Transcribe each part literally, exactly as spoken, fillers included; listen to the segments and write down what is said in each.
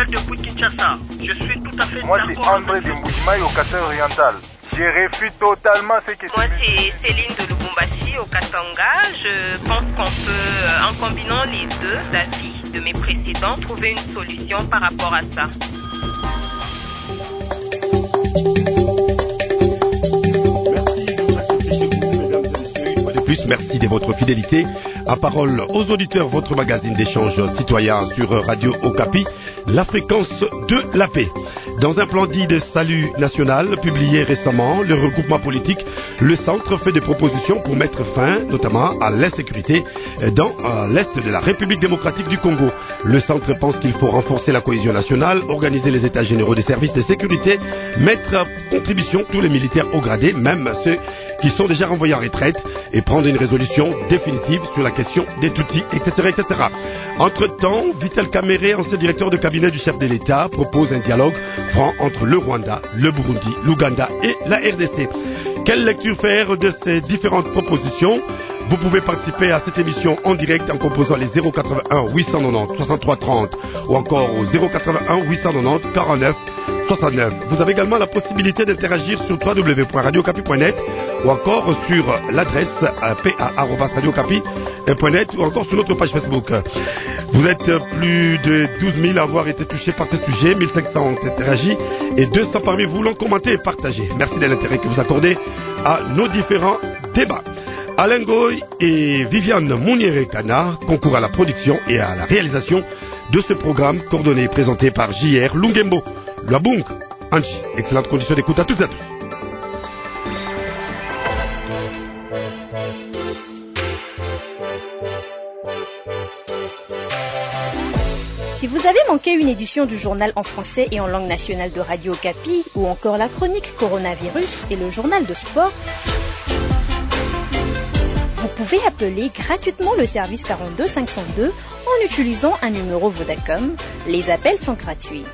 appelle depuis Kinshasa. Je suis tout à fait Moi, d'accord. c'est André de Moujimaï au Katanga oriental. Je refuse totalement ce que Moi, c'est Céline de Lubumbashi au Katanga. Je pense qu'on peut, en combinant les deux avis de mes précédents, trouver une solution par rapport à ça. Merci de votre fidélité. À parole aux auditeurs, votre magazine d'échange citoyen sur Radio Okapi, la fréquence de la paix. Dans un plan dit de salut national publié récemment, le regroupement politique, le centre fait des propositions pour mettre fin notamment à l'insécurité dans l'est de la République démocratique du Congo. Le centre pense qu'il faut renforcer la cohésion nationale, organiser les états généraux des services de sécurité, mettre à contribution tous les militaires haut gradés, même ceux qui sont déjà renvoyés en retraite, et prendre une résolution définitive sur la question des Tutsis, et cetera, et cetera. Entre-temps, Vital Kamerhe, ancien directeur de cabinet du chef de l'État, propose un dialogue franc entre le Rwanda, le Burundi, l'Ouganda et la R D C. Quelle lecture faire de ces différentes propositions? Vous pouvez participer à cette émission en direct en composant les zéro quatre-vingt-un huit cent quatre-vingt-dix soixante-trois trente ou encore au zéro quatre-vingt-un huit cent quatre-vingt-dix quarante-neuf soixante-neuf. Vous avez également la possibilité d'interagir sur w w w point radio okapi point net ou encore sur l'adresse p a arobase radio okapi point net ou encore sur notre page Facebook. Vous êtes plus de douze mille à avoir été touchés par ce sujet, mille cinq cents ont interagi et deux cents parmi vous l'ont commenté et partagé. Merci de l'intérêt que vous accordez à nos différents débats. Alain Goy et Viviane Mouniere-Kana concourent à la production et à la réalisation de ce programme coordonné et présenté par J R Lungembo. Labung, Angie, excellente condition d'écoute à toutes et à tous. Si vous avez manqué une édition du journal en français et en langue nationale de Radio Okapi, ou encore la chronique Coronavirus et le journal de sport, vous pouvez appeler gratuitement le service quarante-deux cinq cent deux en utilisant un numéro Vodacom. Les appels sont gratuits.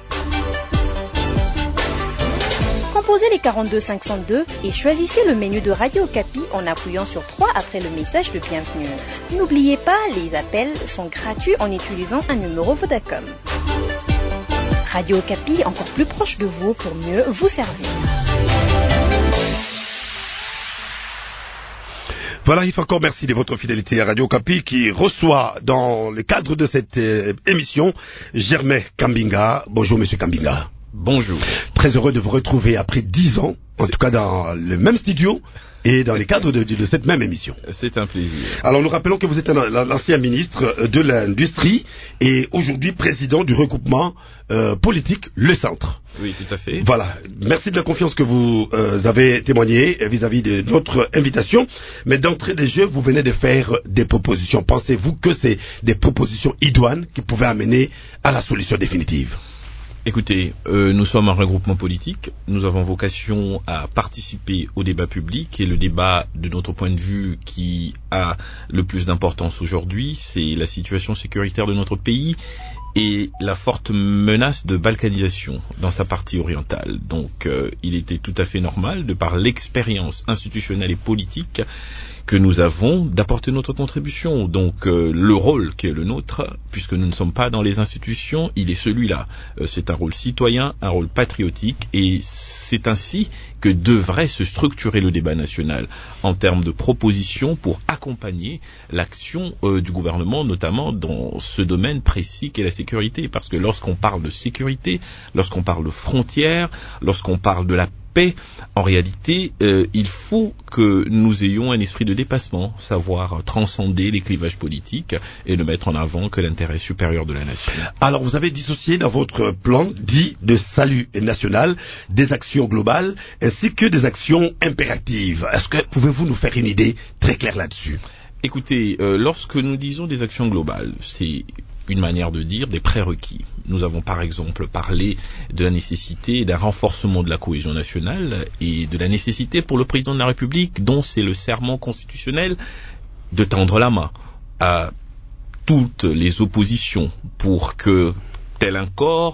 Composez les quarante-deux cinq cent deux et choisissez le menu de Radio Okapi en appuyant sur trois après le message de bienvenue. N'oubliez pas, les appels sont gratuits en utilisant un numéro Vodacom. Radio Okapi, encore plus proche de vous pour mieux vous servir. Voilà, il faut encore merci de votre fidélité à Radio Okapi qui reçoit dans le cadre de cette euh, émission Germain Kambinga. Bonjour Monsieur Kambinga. Bonjour. Très heureux de vous retrouver après dix ans, en tout cas dans le même studio et dans les cadres de, de, de cette même émission. C'est un plaisir. Alors nous rappelons que vous êtes l'ancien ministre de l'Industrie et aujourd'hui président du regroupement euh, politique Le Centre. Oui, tout à fait. Voilà. Merci de la confiance que vous euh, avez témoignée vis-à-vis de notre invitation. Mais d'entrée de jeu, vous venez de faire des propositions. Pensez-vous que c'est des propositions idoines qui pouvaient amener à la solution définitive? Écoutez, euh, nous sommes un regroupement politique, nous avons vocation à participer au débat public et le débat de notre point de vue qui a le plus d'importance aujourd'hui, c'est la situation sécuritaire de notre pays et la forte menace de balkanisation dans sa partie orientale. Donc euh, il était tout à fait normal, de par l'expérience institutionnelle et politique que nous avons, d'apporter notre contribution. Donc euh, le rôle qui est le nôtre, puisque nous ne sommes pas dans les institutions, il est celui-là. Euh, c'est un rôle citoyen, un rôle patriotique, et c'est ainsi que devrait se structurer le débat national en termes de propositions pour accompagner l'action euh, du gouvernement, notamment dans ce domaine précis qu'est la sécurité. Parce que lorsqu'on parle de sécurité, lorsqu'on parle de frontières, lorsqu'on parle de la paix, en réalité, euh, il faut que nous ayons un esprit de dépassement, savoir transcender les clivages politiques et ne mettre en avant que l'intérêt supérieur de la nation. Alors, vous avez dissocié dans votre plan dit de salut national des actions globales ainsi que des actions impératives. Est-ce que pouvez-vous nous faire une idée très claire là-dessus? Écoutez, euh, lorsque nous disons des actions globales, c'est une manière de dire des prérequis. Nous avons par exemple parlé de la nécessité d'un renforcement de la cohésion nationale et de la nécessité pour le président de la République, dont c'est le serment constitutionnel, de tendre la main à toutes les oppositions pour que, tel un corps,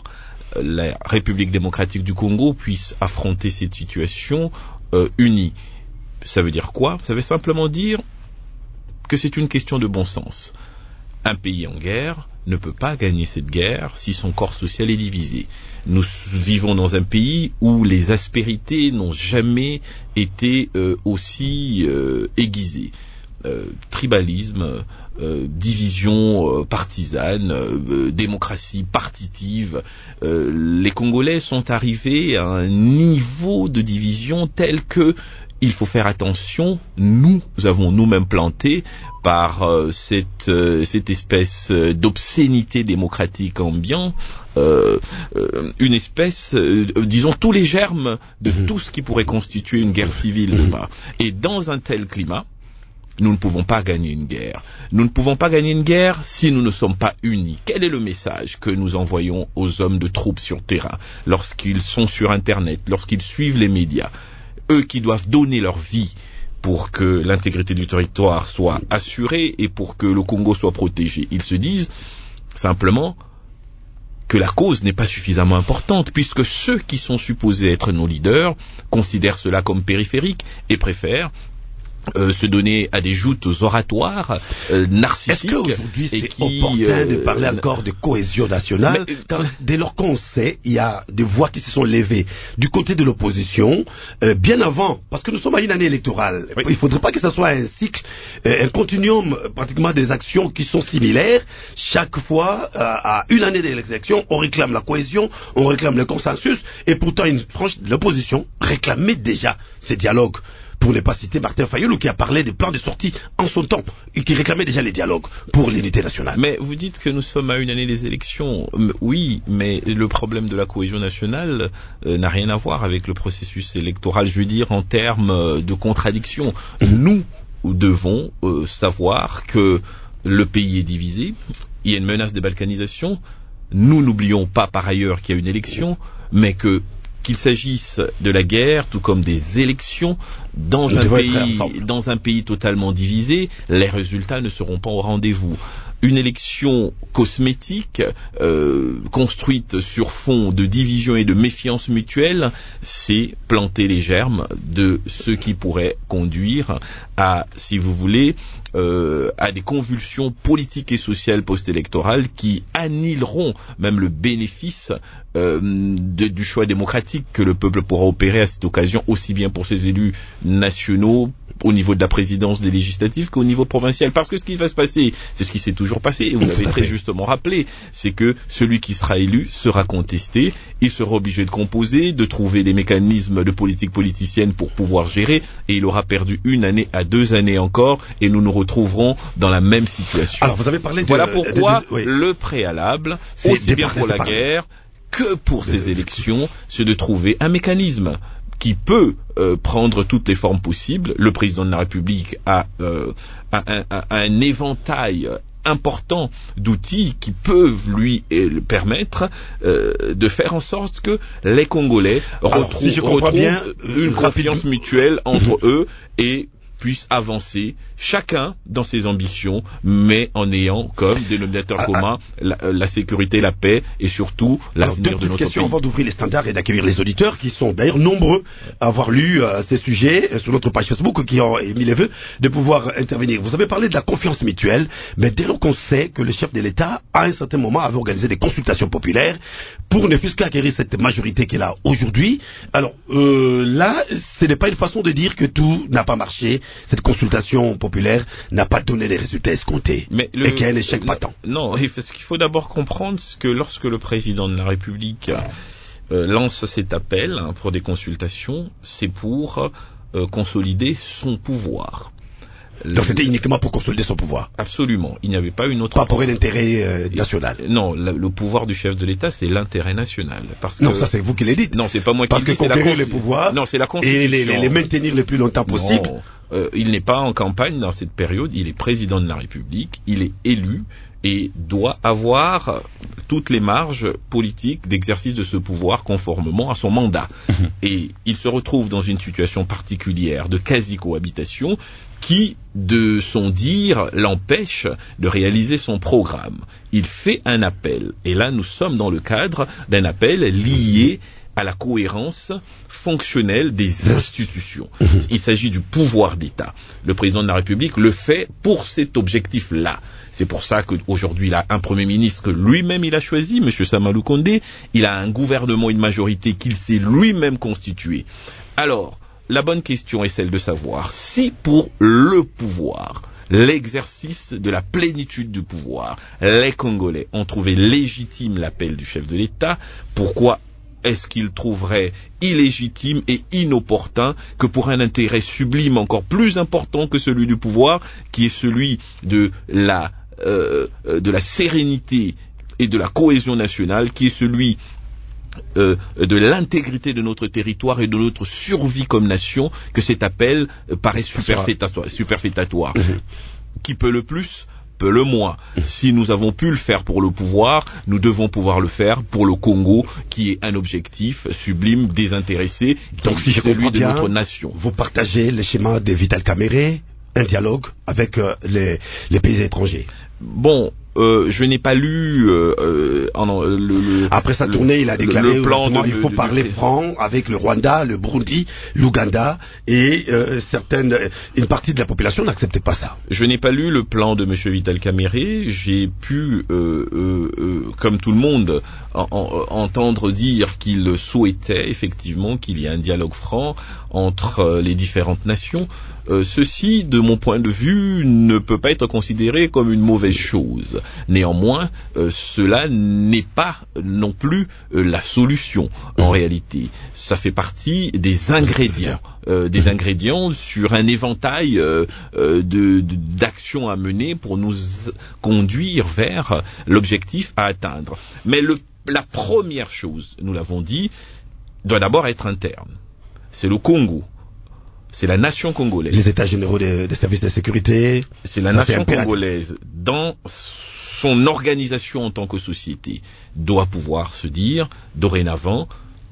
la République démocratique du Congo puisse affronter cette situation euh, unie. Ça veut dire quoi? Ça veut simplement dire que c'est une question de bon sens. Un pays en guerre ne peut pas gagner cette guerre si son corps social est divisé. Nous vivons dans un pays où les aspérités n'ont jamais été euh, aussi euh, aiguisées. Euh, tribalisme, euh, division euh, partisane, euh, démocratie partitive. Euh, les Congolais sont arrivés à un niveau de division tel que il faut faire attention. Nous avons nous-mêmes planté par euh, cette, euh, cette espèce d'obscénité démocratique ambiante, euh, euh, une espèce, euh, disons, tous les germes de mmh. tout ce qui pourrait constituer une guerre civile. Mmh. Et dans un tel climat, nous ne pouvons pas gagner une guerre. Nous ne pouvons pas gagner une guerre si nous ne sommes pas unis. Quel est le message que nous envoyons aux hommes de troupes sur terrain, lorsqu'ils sont sur Internet, lorsqu'ils suivent les médias, eux qui doivent donner leur vie pour que l'intégrité du territoire soit assurée et pour que le Congo soit protégé? Ils se disent simplement que la cause n'est pas suffisamment importante, puisque ceux qui sont supposés être nos leaders considèrent cela comme périphérique et préfèrent Euh, se donner à des joutes oratoires euh, narcissiques. Est-ce qu'aujourd'hui c'est qui, opportun euh, de parler encore de cohésion nationale mais, quand, dès lors qu'on sait, il y a des voix qui se sont levées du côté de l'opposition, euh, bien avant, parce que nous sommes à une année électorale. Oui. Il ne faudrait pas que ça soit un cycle, euh, un continuum pratiquement des actions qui sont similaires. Chaque fois, euh, à une année d'élection, on réclame la cohésion, on réclame le consensus, et pourtant une frange de l'opposition réclamait déjà ce dialogue. Pour ne pas citer Martin Fayulu qui a parlé des plans de sortie en son temps et qui réclamait déjà les dialogues pour l'unité nationale. Mais vous dites que nous sommes à une année des élections. Oui, mais le problème de la cohésion nationale euh, n'a rien à voir avec le processus électoral, je veux dire en termes de contradiction. Mmh. Nous devons euh, savoir que le pays est divisé, il y a une menace de balkanisation. Nous n'oublions pas par ailleurs qu'il y a une élection, mais que qu'il s'agisse de la guerre, tout comme des élections, dans un pays, dans un pays totalement divisé, les résultats ne seront pas au rendez-vous. Une élection cosmétique, euh, construite sur fond de division et de méfiance mutuelle, c'est planter les germes de ce qui pourrait conduire à, si vous voulez, euh, à des convulsions politiques et sociales post-électorales qui annihileront même le bénéfice euh, de, du choix démocratique que le peuple pourra opérer à cette occasion, aussi bien pour ses élus nationaux, au niveau de la présidence des législatives qu'au niveau provincial. Parce que ce qui va se passer, c'est ce qui s'est toujours passé, et vous l'avez très justement rappelé, c'est que celui qui sera élu sera contesté, il sera obligé de composer, de trouver des mécanismes de politique politicienne pour pouvoir gérer, et il aura perdu une année à deux années encore, et nous nous retrouverons dans la même situation. Alors, vous avez parlé de... Voilà pourquoi de, de, de, oui. le préalable, c'est aussi bien pour la guerre que pour ces élections, c'est de trouver un mécanisme qui peut euh, prendre toutes les formes possibles. Le président de la République a, euh, a, a, a un éventail important d'outils qui peuvent lui euh, permettre euh, de faire en sorte que les Congolais Alors, retrouvent, si retrouvent bien, une euh, confiance rapide... mutuelle entre eux et puissent avancer, chacun dans ses ambitions, mais en ayant comme dénominateur ah, commun ah, la, la sécurité, la paix et surtout l'avenir de notre question pays. Avant d'ouvrir les standards et d'accueillir les auditeurs qui sont d'ailleurs nombreux à avoir lu euh, ces sujets euh, sur notre page Facebook, qui ont émis les vœux de pouvoir intervenir. Vous avez parlé de la confiance mutuelle, mais dès lors qu'on sait que le chef de l'État, à un certain moment, avait organisé des consultations populaires pour ne fût-ce qu'acquérir cette majorité qu'il a aujourd'hui. Alors euh, là, ce n'est pas une façon de dire que tout n'a pas marché. Cette consultation populaire n'a pas donné les résultats escomptés mais le, et qu'il y a un échec patent. Non, il faut, ce qu'il faut d'abord comprendre, c'est que lorsque le président de la République euh, lance cet appel hein, pour des consultations, c'est pour euh, consolider son pouvoir. Donc c'était uniquement pour consolider son pouvoir. Absolument. Il n'y avait pas une autre... Pas pour l'intérêt euh, national. Non, le, le pouvoir du chef de l'État, c'est l'intérêt national. Parce que... Non, ça c'est vous qui l'avez dit. Non, c'est pas moi qui l'ai dit. Parce que conquérir la... les pouvoirs non, c'est la Constitution. Et les, les, les maintenir le plus longtemps possible. Non, euh, il n'est pas en campagne dans cette période. Il est président de la République. Il est élu et doit avoir toutes les marges politiques d'exercice de ce pouvoir conformément à son mandat. Mmh. Et il se retrouve dans une situation particulière de quasi-cohabitation qui, de son dire, l'empêche de réaliser son programme. Il fait un appel, et là nous sommes dans le cadre d'un appel lié à la cohérence fonctionnelle des institutions. Il s'agit du pouvoir d'État. Le président de la République le fait pour cet objectif-là. C'est pour ça qu'aujourd'hui, il a un Premier ministre que lui-même il a choisi, M. Samalou Condé. Il a un gouvernement, une majorité qu'il s'est lui-même constitué. Alors, la bonne question est celle de savoir si pour le pouvoir, l'exercice de la plénitude du pouvoir, les Congolais ont trouvé légitime l'appel du chef de l'État, pourquoi est-ce qu'ils trouveraient illégitime et inopportun que pour un intérêt sublime encore plus important que celui du pouvoir, qui est celui de la, euh, de la sérénité et de la cohésion nationale, qui est celui euh, de l'intégrité de notre territoire et de notre survie comme nation, que cet appel euh, paraît superfétatoire. superfétatoire. Qui peut le plus peut le moins. Si nous avons pu le faire pour le pouvoir, nous devons pouvoir le faire pour le Congo, qui est un objectif sublime, désintéressé, donc si je celui de bien, notre nation. Vous partagez le schéma de Vital Kamerhe, un dialogue avec euh, les, les pays étrangers. Bon, euh, je n'ai pas lu euh, euh, en, le, le, après sa le, tournée, il a déclaré le plan de, il faut de, parler de, franc avec le Rwanda, le Burundi, l'Ouganda, et euh, certaines, une partie de la population n'acceptait pas ça. Je n'ai pas lu le plan de M. Vital Kamerhe. J'ai pu, euh, euh, euh, comme tout le monde, en, en, entendre dire qu'il souhaitait effectivement qu'il y ait un dialogue franc entre euh, les différentes nations. Euh, ceci, de mon point de vue, ne peut pas être considéré comme une mauvaise chose. Néanmoins, euh, cela n'est pas non plus euh, la solution. En mmh. réalité, ça fait partie des ingrédients, euh, des mmh. ingrédients sur un éventail euh, euh, de, de, d'actions à mener pour nous conduire vers l'objectif à atteindre. Mais le, la première chose, nous l'avons dit, doit d'abord être interne. C'est le Congo. C'est la nation congolaise. Les états généraux des, des services de sécurité. C'est la nation congolaise, dans son organisation en tant que société, doit pouvoir se dire, dorénavant,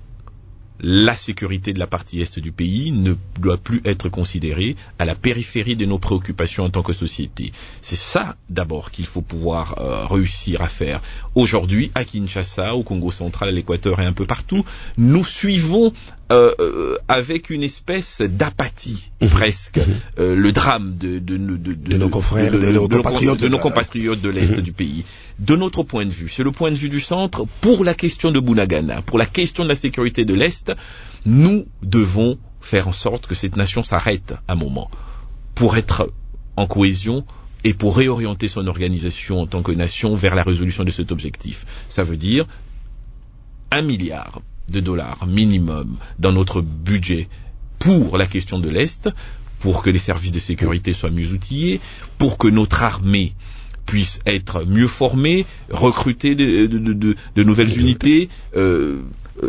la sécurité de la partie est du pays ne doit plus être considérée à la périphérie de nos préoccupations en tant que société. C'est ça, d'abord, qu'il faut pouvoir euh, réussir à faire. Aujourd'hui, à Kinshasa, au Congo central, à l'Équateur et un peu partout, nous suivons euh, euh, avec une espèce d'apathie, mmh. presque, mmh. Euh, le drame de, de, de, de, de nos confrères, de, de, de, de nos compatriotes de, de, nos compatriotes de l'Est mmh. du pays. De notre point de vue, c'est le point de vue du centre, pour la question de Bunagana, pour la question de la sécurité de l'Est, nous devons faire en sorte que cette nation s'arrête un moment pour être en cohésion et pour réorienter son organisation en tant que nation vers la résolution de cet objectif. Ça veut dire un milliard de dollars minimum dans notre budget pour la question de l'Est, pour que les services de sécurité soient mieux outillés, pour que notre armée puisse être mieux formée, recruter de, de, de, de, de nouvelles unités, euh, euh,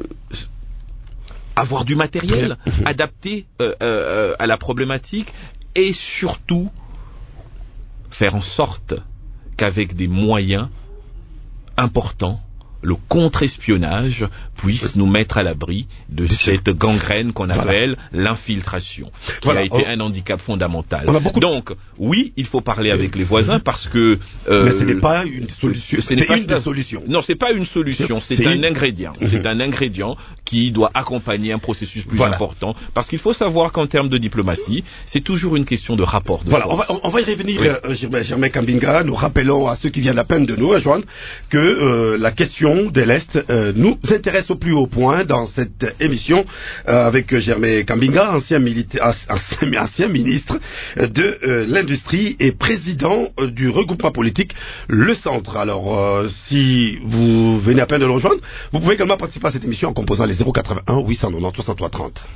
avoir du matériel adapté euh, euh, à la problématique et surtout faire en sorte qu'avec des moyens importants, le contre-espionnage puisse nous mettre à l'abri de cette gangrène qu'on appelle voilà. l'infiltration, qui voilà. a été on... un handicap fondamental. Donc, oui, il faut parler avec les voisins parce que... Euh, Mais ce n'est pas une solution. Ce n'est pas une des solutions. Non, c'est pas une solution, c'est, c'est un une... ingrédient. C'est un ingrédient qui doit accompagner un processus plus voilà. important. Parce qu'il faut savoir qu'en termes de diplomatie, c'est toujours une question de rapport de voilà, force. On va, on va y revenir, oui. euh, Germain, Germain Kambinga. Nous rappelons à ceux qui viennent à peine de nous rejoindre que euh, la question de l'Est euh, nous intéresse au plus haut point dans cette émission euh, avec Germain Kambinga, ancien, milita- ancien, ancien ministre de euh, l'Industrie et président euh, du regroupement politique Le Centre. Alors, euh, si vous venez à peine de le rejoindre, vous pouvez également participer à cette émission en composant les zéro quatre-vingt-un huit cent quatre-vingt-dix soixante-trois trente.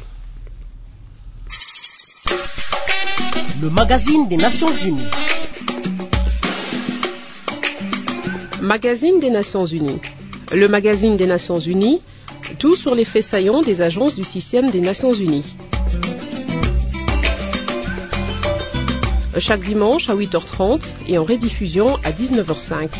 Le magazine des Nations Unies. Magazine des Nations Unies. Le magazine des Nations Unies, tout sur les faits saillants des agences du système des Nations Unies. Chaque dimanche à huit heures trente et en rediffusion à dix-neuf heures cinq.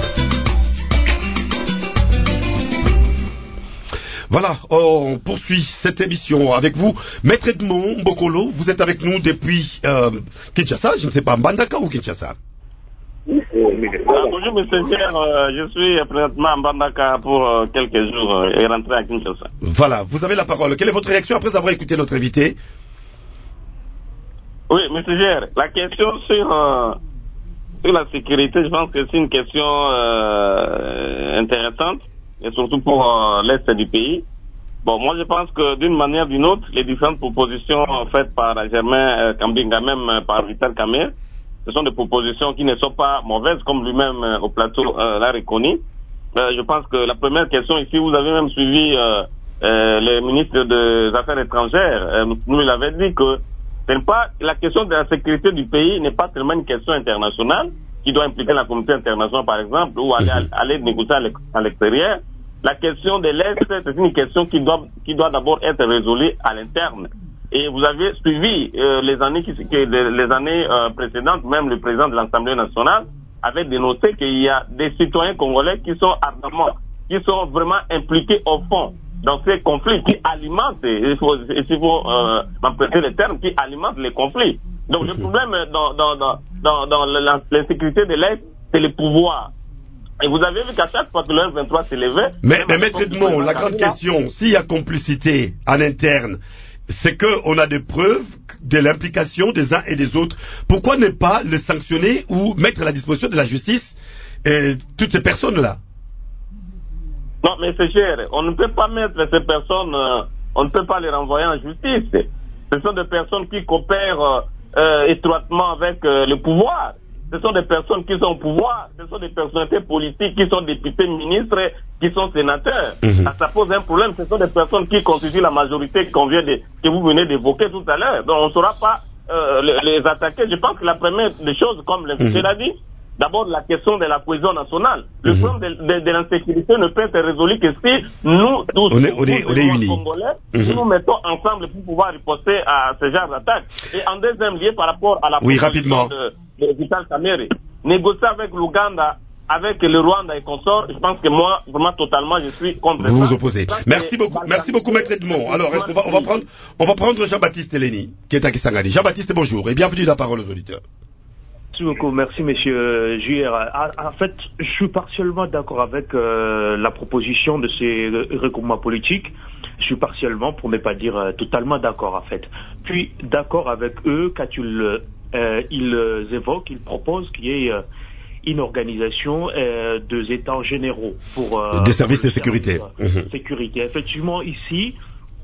Voilà, on poursuit cette émission avec vous. Maître Edmond Mbokolo, vous êtes avec nous depuis euh, Kinshasa, je ne sais pas, Mbandaka ou Kinshasa? Oui, c'est bonjour, monsieur Pierre. Euh, je suis présentement à Mbandaka pour euh, quelques jours euh, et rentré à Kinshasa. Voilà, vous avez la parole. Quelle est votre réaction après avoir écouté notre invité? Oui, monsieur Pierre, la question sur, euh, sur la sécurité, je pense que c'est une question euh, intéressante, et surtout pour euh, l'Est du pays. Bon, moi je pense que d'une manière ou d'une autre, les différentes propositions faites par Germain euh, Kambinga, même euh, par Vital Kamerhe, ce sont des propositions qui ne sont pas mauvaises, comme lui-même euh, au plateau euh, l'a reconnu. Euh, je pense que la première question ici, vous avez même suivi euh, euh, le ministre des Affaires étrangères, euh, nous l'avait dit que ce n'est pas la question de la sécurité du pays n'est pas tellement une question internationale qui doit impliquer la communauté internationale par exemple, ou aller, aller négocier à l'extérieur. La question de l'Est, c'est une question qui doit qui doit d'abord être résolue à l'interne. Et vous avez suivi euh, les années qui, que les années euh, précédentes, même le président de l'Assemblée nationale avait dénoncé qu'il y a des citoyens congolais qui sont ardemment, qui sont vraiment impliqués au fond dans ces conflits qui alimentent, il faut, il faut euh, m'emprunter le terme, qui alimentent les conflits. Donc le problème dans dans dans dans, dans l'insécurité de l'Est, c'est le pouvoir. Et vous avez vu qu'à chaque fois que le M vingt-trois s'élevait... Mais, mais maître Edmond, la grande question, s'il y a complicité en interne, c'est qu'on a des preuves de l'implication des uns et des autres. Pourquoi ne pas le sanctionner ou mettre à la disposition de la justice euh, toutes ces personnes-là? Non, mais c'est cher. On ne peut pas mettre ces personnes, euh, on ne peut pas les renvoyer en justice. Ce sont des personnes qui coopèrent euh, étroitement avec euh, le pouvoir. Ce sont des personnes qui sont au pouvoir, ce sont des personnalités politiques qui sont députés, ministres, qui sont sénateurs. Mmh. Ça pose un problème, ce sont des personnes qui constituent la majorité qu'on vient de, que vous venez d'évoquer tout à l'heure. Donc on ne saura pas euh, les, les attaquer. Je pense que la première des choses, comme l'invité mmh. l'a dit, d'abord la question de la cohésion nationale. Le mmh. problème de, de, de l'insécurité ne peut être résolu que si nous, tous, on est, on est, on est unis. Congolais, mmh. nous nous mettons ensemble pour pouvoir riposter à ce genre d'attaque. Et en deuxième lieu, par rapport à la oui, rapidement. de de Vital Kamerhe, négocier avec l'Ouganda, avec le Rwanda et consorts, je pense que moi, vraiment totalement, je suis contre. Vous vous opposez. Merci beaucoup, merci beaucoup, maître Edmond. Alors, est-ce qu'on va, on va prendre, on va prendre Jean-Baptiste Eleni, qui est à Kisangani. Jean-Baptiste, bonjour et bienvenue dans la parole aux auditeurs. Merci beaucoup, merci monsieur J R. En fait, je suis partiellement d'accord avec euh, la proposition de ces regroupements politiques. Je suis partiellement, pour ne pas dire euh, totalement d'accord en fait. Puis d'accord avec eux quand ils, euh, ils évoquent, ils proposent qu'il y ait euh, une organisation euh, des états généraux pour euh, des services de sécurité. Services, euh, mmh. Sécurité. Effectivement, ici,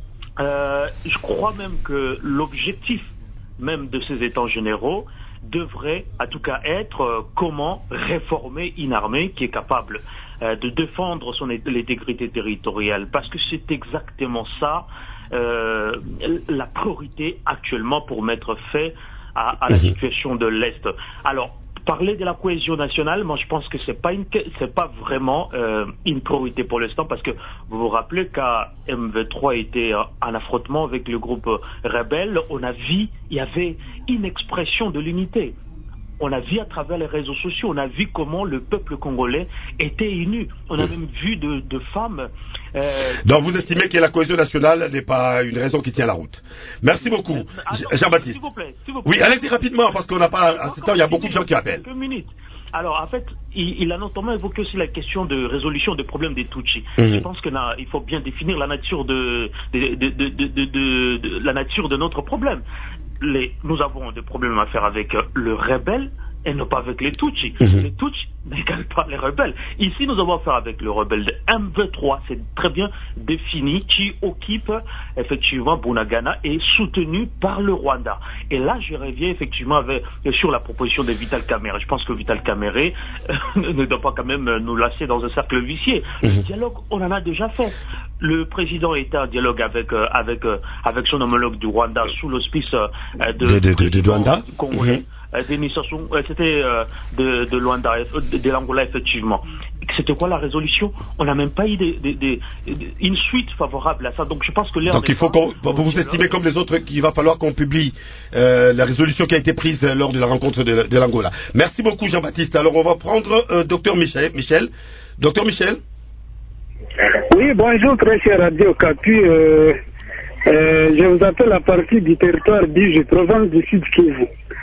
euh, je crois même que l'objectif même de ces états généraux devrait, en tout cas, être euh, comment réformer une armée qui est capable euh, de défendre son intégrité territoriale, parce que c'est exactement ça euh, la priorité actuellement pour mettre fin à, à la situation de l'Est. Alors, parler de la cohésion nationale, moi je pense que c'est pas une, c'est pas vraiment euh, une priorité pour l'instant, parce que vous vous rappelez qu'à M vingt-trois était en affrontement avec le groupe rebelle, on a vu, il y avait une expression de l'unité. On a vu à travers les réseaux sociaux, on a vu comment le peuple congolais était uni. On a même vu de, de femmes... Euh, Donc vous estimez que la cohésion nationale n'est pas une raison qui tient la route. Merci beaucoup. Euh, Jean-Baptiste. S'il vous plaît, s'il vous plaît. Oui, allez-y rapidement, parce qu'on n'a pas... À ce temps, il y a beaucoup de gens qui appellent. Quelques minutes. Alors, en fait, il, il a notamment évoqué aussi la question de résolution des problèmes des Tutsis. Mmh. Je pense qu'il faut bien définir la nature de, de, de, de, de, de, de, de la nature de notre problème. Les, nous avons des problèmes à faire avec le rebelle et non pas avec les Tutsis. Mmh. Les Tutsis n'égalent pas les rebelles. Ici, nous avons affaire avec le rebelle de M vingt-trois. C'est très bien défini, qui occupe effectivement Bunagana et soutenu par le Rwanda. Et là, je reviens effectivement avec, sur la proposition de Vital Kamerhe. Je pense que Vital Kamerhe euh, ne doit pas quand même nous lasser dans un cercle vicieux. Mmh. Le dialogue, on en a déjà fait. Le président était en dialogue avec euh, avec euh, avec son homologue du Rwanda sous l'auspice euh, de, de, de, de, de Rwanda. Congolais. Mmh. Denis Sassou, c'était euh, de, de Luanda, de, de l'Angola effectivement. C'était quoi la résolution? On n'a même pas eu de, de, de, de, une suite favorable à ça. Donc je pense que l'air. Donc il faut qu'on, vous vous estimez comme les autres qu'il va falloir qu'on publie euh, la résolution qui a été prise lors de la rencontre de, de l'Angola. Merci beaucoup Jean-Baptiste. Alors on va prendre euh, docteur Michel. Michel. Docteur Michel. Oui, bonjour très cher Radio Okapi. Euh, euh, je vous appelle à partir du territoire d'Ige, province du Sud Kivu.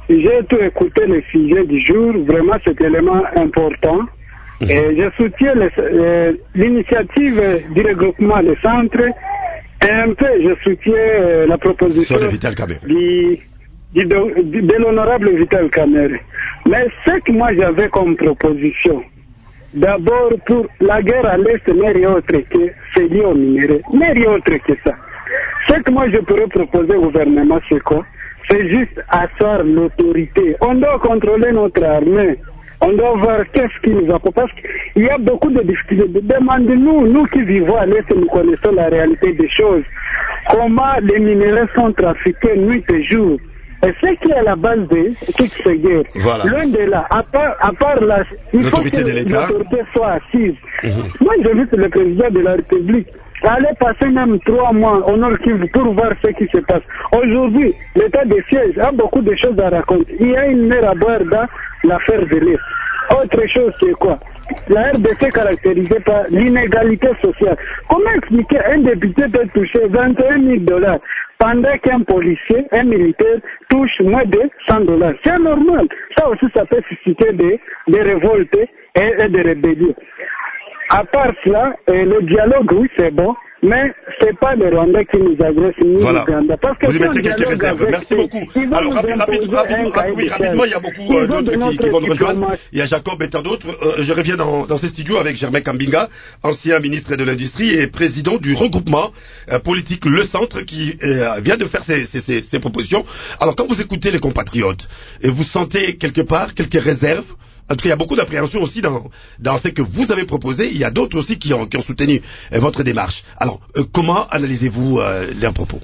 j'ai tout écouté le sujet du jour, vraiment c'est un élément important. Mmh. Et je soutiens le, euh, l'initiative du regroupement des centres et un peu je soutiens euh, la proposition du, du, du, de l'honorable Vital Kamerhe. Mais ce que moi j'avais comme proposition, d'abord pour la guerre à l'Est n'est rien autre que c'est lié au minerai, n'est rien autre que ça. Ce que moi je pourrais proposer au gouvernement, c'est quoi? C'est juste asseoir l'autorité. On doit contrôler notre armée. On doit voir qu'est-ce qui nous apporte. Parce qu'il y a beaucoup de difficultés. Demandez-nous, nous qui vivons à l'Est, nous connaissons la réalité des choses. Comment les minéraux sont trafiqués nuit et jour. Et ce qui est à la base de toutes ces guerres. Voilà. L'un de là, à part, à part la, il faut que l'autorité soit assise. Mmh. Moi, j'invite le président de la République allez passer même trois mois au Nord Kivu pour voir ce qui se passe. Aujourd'hui, l'état de siège a beaucoup de choses à raconter. Il y a une mer à boire dans l'affaire de l'Est. Autre chose, c'est quoi? La R D C est caractérisée par l'inégalité sociale. Comment expliquer un député peut toucher vingt et un mille dollars pendant qu'un policier, un militaire touche moins de cent dollars? C'est normal. Ça aussi, ça peut susciter des, des révoltes et, et des rébellions. À part cela, euh, le dialogue, oui, c'est bon, mais c'est pas les Rwandais qui nous agressent, ni voilà. l'Ouganda. Parce que vous y mettez quelques réserves. Merci beaucoup. Alors, rapide, rapide, rapide, rapide, oui, rapidement, il y a beaucoup euh, d'autres qui, qui vont nous rejoindre. Il y a Jacob et tant d'autres. Euh, je reviens dans, dans ces studios avec Germain Kambinga, ancien ministre de l'Industrie et président du regroupement euh, politique Le Centre, qui euh, vient de faire ses, ses, ses, ses propositions. Alors, quand vous écoutez les compatriotes, et vous sentez quelque part quelques réserves. En tout cas, il y a beaucoup d'appréhension aussi dans, dans ce que vous avez proposé. Il y a d'autres aussi qui ont, qui ont soutenu euh, votre démarche. Alors, euh, comment analysez-vous euh, leurs propos?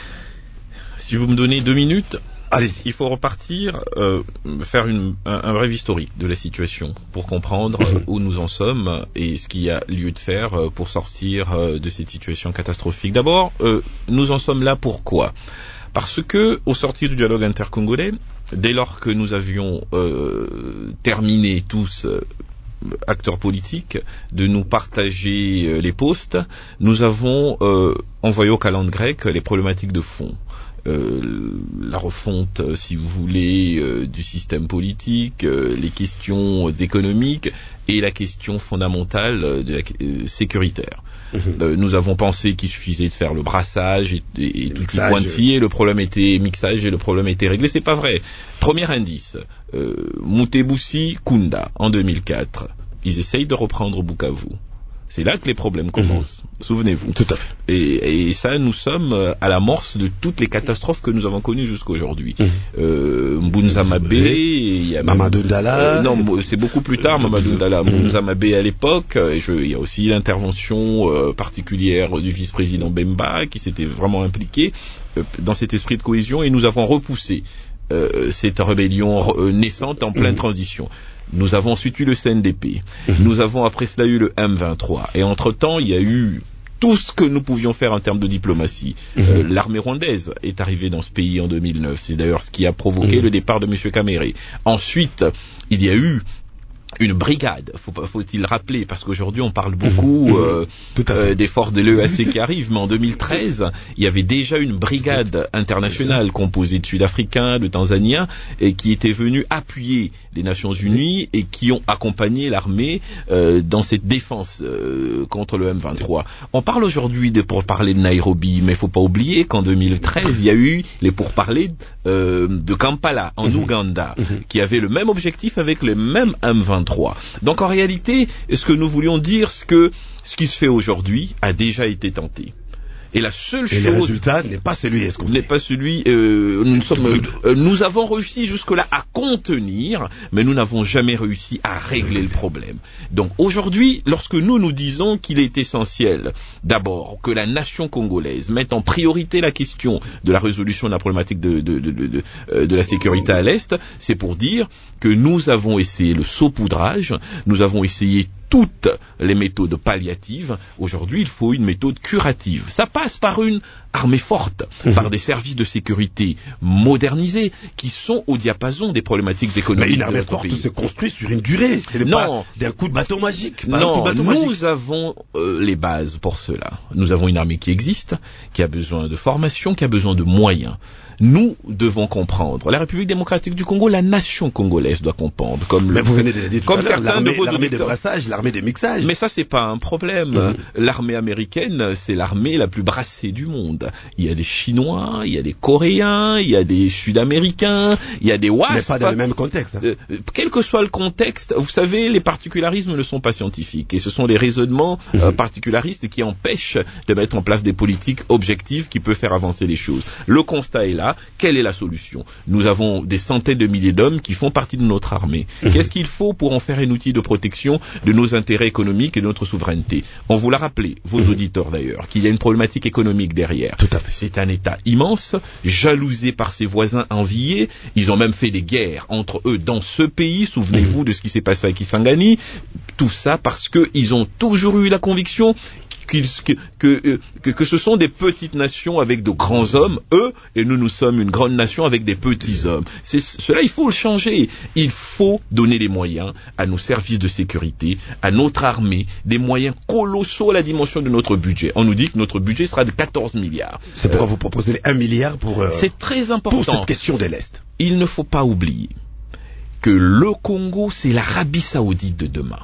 Si vous me donnez deux minutes, allez-y. Il faut repartir, euh, faire une, un, un bref historique de la situation pour comprendre mmh. où nous en sommes et ce qu'il y a lieu de faire pour sortir de cette situation catastrophique. D'abord, euh, nous en sommes là pourquoi? Parce que, au sortir du dialogue intercongolais, dès lors que nous avions euh, terminé tous, euh, acteurs politiques, de nous partager euh, les postes, nous avons euh, envoyé au calendrier grec les problématiques de fond. Euh, la refonte, si vous voulez, euh, du système politique, euh, les questions économiques et la question fondamentale de la, euh, sécuritaire. Mmh. Euh, nous avons pensé qu'il suffisait de faire le brassage et, et, et tout y pointiller, le problème était mixage et le problème était réglé. C'est pas vrai. Premier indice, euh, Mutebutsi Kunda, en deux mille quatre, ils essayent de reprendre Bukavu. C'est là que les problèmes commencent. Mmh. Souvenez-vous. Tout à fait. Et, et ça, nous sommes à l'amorce de toutes les catastrophes que nous avons connues jusqu'aujourd'hui. Mmh. Euh, Mbunza Mabe, il y a Mamadou Ndala. Euh, non, c'est beaucoup plus tard, Mamadou Ndala. Mmh. Mbunza Mabe à l'époque. Et je, il y a aussi l'intervention euh, particulière du vice-président Bemba qui s'était vraiment impliqué euh, dans cet esprit de cohésion. Et nous avons repoussé euh, cette rébellion euh, naissante en pleine mmh. transition. Nous avons ensuite eu le C N D P. Mmh. Nous avons après cela eu le M vingt-trois. Et entre-temps, il y a eu tout ce que nous pouvions faire en termes de diplomatie. Mmh. Euh, l'armée rwandaise est arrivée dans ce pays en deux mille neuf. C'est d'ailleurs ce qui a provoqué mmh. le départ de M. Kamerhe. Ensuite, il y a eu une brigade, faut, faut-il rappeler, parce qu'aujourd'hui on parle beaucoup euh, euh, des forces de l'E A C qui arrivent, mais en deux mille treize, il y avait déjà une brigade internationale composée de Sud-Africains, de Tanzaniens, et qui était venue appuyer les Nations Unies et qui ont accompagné l'armée euh, dans cette défense euh, contre le M vingt-trois. On parle aujourd'hui de pourparlers de Nairobi, mais il faut pas oublier qu'en deux mille treize, il y a eu les pourparlers euh, de Kampala, en mmh. Ouganda, mmh. qui avaient le même objectif avec le même M vingt-trois. Donc en réalité, ce que nous voulions dire, c'est que ce qui se fait aujourd'hui a déjà été tenté. Et la seule et chose... le résultat n'est pas celui escompté. N'est pas celui... Euh, nous, sommes, euh, nous avons réussi jusque-là à contenir, mais nous n'avons jamais réussi à régler le problème. Donc aujourd'hui, lorsque nous nous disons qu'il est essentiel, d'abord, que la nation congolaise mette en priorité la question de la résolution de la problématique de, de, de, de, de, de la sécurité à l'Est, c'est pour dire que nous avons essayé le saupoudrage, nous avons essayé toutes les méthodes palliatives. Aujourd'hui, il faut une méthode curative. Ça passe par une armée forte, mmh. par des services de sécurité modernisés qui sont au diapason des problématiques économiques. Mais une armée de forte pays. se construit sur une durée. C'est non. pas d'un coup de bâton magique. Pas non, un coup de bâton nous magique. avons euh, les bases pour cela. Nous avons une armée qui existe, qui a besoin de formation, qui a besoin de moyens. Nous devons comprendre. La République démocratique du Congo, la nation congolaise doit comprendre. Comme Mais le, vous venez de le dire tout comme à l'heure, certains de vos l'armée de auditeurs. brassage, l'armée de mixage. Mais ça, c'est pas un problème. Mmh. L'armée américaine, c'est l'armée la plus brassée du monde. Il y a des Chinois, il y a des Coréens, il y a des Sud-Américains, il y a des W A S P. Mais pas dans le même contexte. Hein. Euh, quel que soit le contexte, vous savez, les particularismes ne sont pas scientifiques. Et ce sont les raisonnements mmh. euh, particularistes qui empêchent de mettre en place des politiques objectives qui peuvent faire avancer les choses. Le constat est là. Quelle est la solution? Nous avons des centaines de milliers d'hommes qui font partie de notre armée. Mmh. Qu'est-ce qu'il faut pour en faire un outil de protection de nos intérêts économiques et de notre souveraineté? On vous l'a rappelé, vos mmh. auditeurs d'ailleurs, qu'il y a une problématique économique derrière. Tout à fait. C'est un État immense, jalousé par ses voisins enviés. Ils ont même fait des guerres entre eux dans ce pays. Souvenez-vous mmh. de ce qui s'est passé à Kisangani. Tout ça parce qu'ils ont toujours eu la conviction Que, que, que, que ce sont des petites nations avec de grands hommes, eux, et nous, nous sommes une grande nation avec des petits hommes. C'est, cela, il faut le changer. Il faut donner les moyens à nos services de sécurité, à notre armée, des moyens colossaux à la dimension de notre budget. On nous dit que notre budget sera de quatorze milliards. C'est pourquoi euh, vous proposez un milliard pour, euh, c'est très important. Pour cette question de l'Est. Il ne faut pas oublier que le Congo, c'est l'Arabie Saoudite de demain.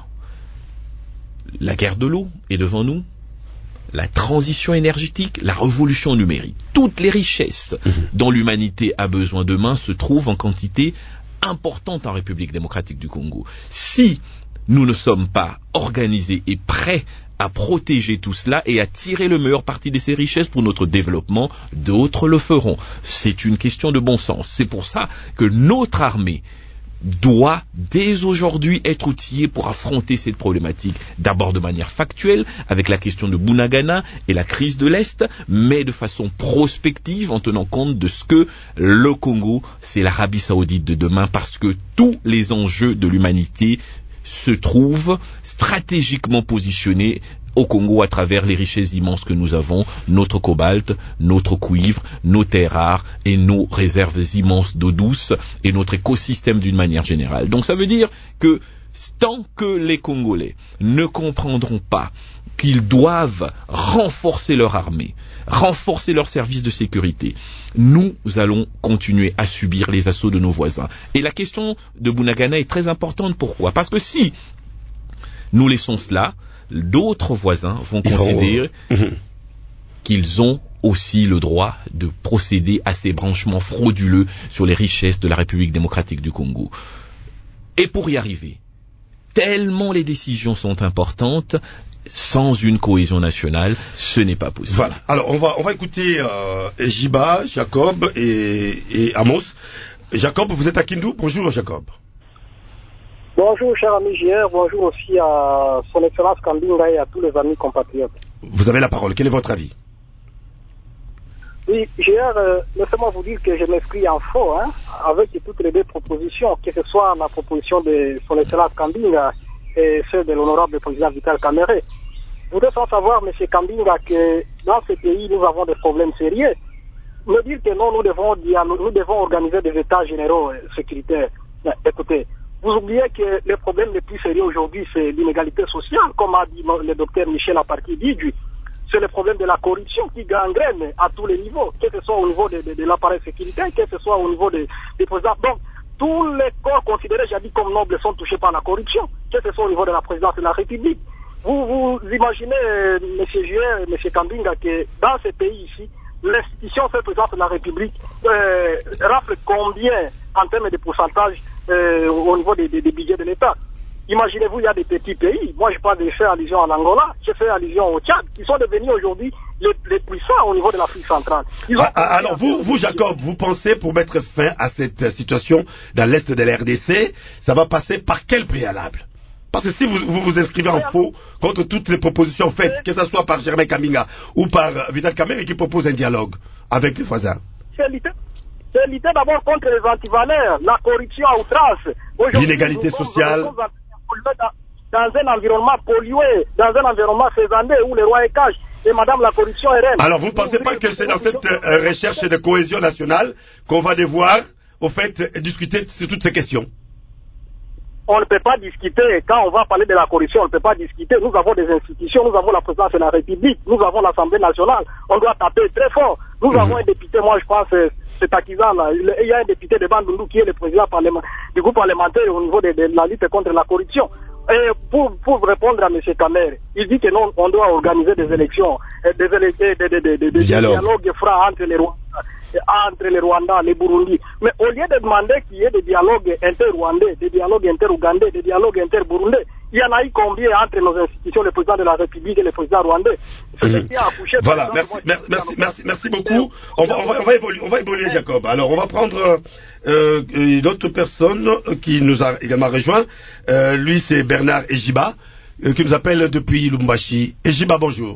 La guerre de l'eau est devant nous. La transition énergétique, la révolution numérique, toutes les richesses mmh. dont l'humanité a besoin demain se trouvent en quantité importante en République démocratique du Congo. Si nous ne sommes pas organisés et prêts à protéger tout cela et à tirer le meilleur parti de ces richesses pour notre développement, d'autres le feront. C'est une question de bon sens. C'est pour ça que notre armée doit dès aujourd'hui être outillé pour affronter cette problématique, d'abord de manière factuelle, avec la question de Bunagana et la crise de l'Est, mais de façon prospective, en tenant compte de ce que le Congo, c'est l'Arabie Saoudite de demain, parce que tous les enjeux de l'humanité se trouvent stratégiquement positionnés au Congo à travers les richesses immenses que nous avons, notre cobalt, notre cuivre, nos terres rares et nos réserves immenses d'eau douce et notre écosystème d'une manière générale. Donc ça veut dire que tant que les Congolais ne comprendront pas qu'ils doivent renforcer leur armée, renforcer leurs services de sécurité, nous allons continuer à subir les assauts de nos voisins. Et la question de Bunagana est très importante. Pourquoi? Parce que si nous laissons cela, d'autres voisins vont Ils considérer vont... qu'ils ont aussi le droit de procéder à ces branchements frauduleux sur les richesses de la République démocratique du Congo. Et pour y arriver, tellement les décisions sont importantes, sans une cohésion nationale, ce n'est pas possible. Voilà. Alors on va on va écouter euh, Jiba, Jacob et, et Amos. Jacob, vous êtes à Kindu. Bonjour Jacob. Bonjour cher ami J R, bonjour aussi à son excellence Kambinga et à tous les amis compatriotes. Vous avez la parole, quel est votre avis? Oui, J R, euh, laissez-moi vous dire que je m'inscris en faux, hein, avec toutes les deux propositions, que ce soit la proposition de son excellence Kambinga et celle de l'honorable président Vital Kamerhe. Vous devez sans savoir, M. Kambinga, que dans ce pays, nous avons des problèmes sérieux. Me dire que non, nous devons, nous devons organiser des états généraux euh, sécuritaires. Ben, écoutez, vous oubliez que le problème le plus sérieux aujourd'hui, c'est l'inégalité sociale, comme a dit le docteur Michel Aparki-Bidju. C'est le problème de la corruption qui gangrène à tous les niveaux, que ce soit au niveau de, de, de l'appareil sécuritaire, que ce soit au niveau des de présidents. Donc, tous les corps considérés, j'ai dit, comme nobles sont touchés par la corruption, que ce soit au niveau de la présidence de la République. Vous, vous imaginez, euh, M. Juer, M. Kambinga, que dans ce pays ici, l'institution de présidence de la République euh, rafle combien en termes de pourcentage euh, au niveau des, des, des budgets de l'État. Imaginez-vous, il y a des petits pays, moi je parle de faire allusion à l'Angola, je fais allusion au Tchad, qui sont devenus aujourd'hui les, les puissants au niveau de l'Afrique centrale. Ah, alors vous, vous Jacob, vous pensez pour mettre fin à cette situation dans l'Est de la R D C, ça va passer par quel préalable? Parce que si vous, vous vous inscrivez en faux contre toutes les propositions faites, que ce soit par Germain Kambinga ou par Vital Kamerhe qui propose un dialogue avec les voisins. C'est l'idée, c'est l'idée d'abord contre les antivaleurs, la corruption à outrance. L'inégalité sociale. Dans, dans un environnement pollué, dans un environnement faisandé où le roi est cage et madame la corruption est reine. Alors vous ne pensez pas que c'est dans cette euh, recherche de cohésion nationale qu'on va devoir, au fait, discuter sur toutes ces questions? on ne peut pas discuter, quand on va parler de la corruption, on ne peut pas discuter. Nous avons des institutions, nous avons la présidence de la République, nous avons l'Assemblée nationale, on doit taper très fort. Nous mmh. avons un député, moi je pense, cet artisan-là, il y a un député de Bandundu qui est le président du groupe parlementaire au niveau de, de la lutte contre la corruption. Et pour, pour répondre à M. Kamer, il dit que non, on doit organiser des élections, des, élec des, des, des, des, des dialogues francs entre les Rwandais. entre les Rwandais et les Burundi. Mais au lieu de demander qu'il y ait des dialogues inter-rwandais, des dialogues inter-ougandais, des dialogues inter-burundais, il y en a eu combien entre nos institutions, le président de la République et le président rwandais? C'est ce qui a accouché. Voilà, merci, merci, merci, merci, merci beaucoup. On va, on va, on va évoluer, on va évoluer, Jacob. Alors, on va prendre euh, une autre personne qui nous a également rejoint. Euh, lui, c'est Bernard Ejiba, euh, qui nous appelle depuis Lubumbashi. Ejiba, bonjour.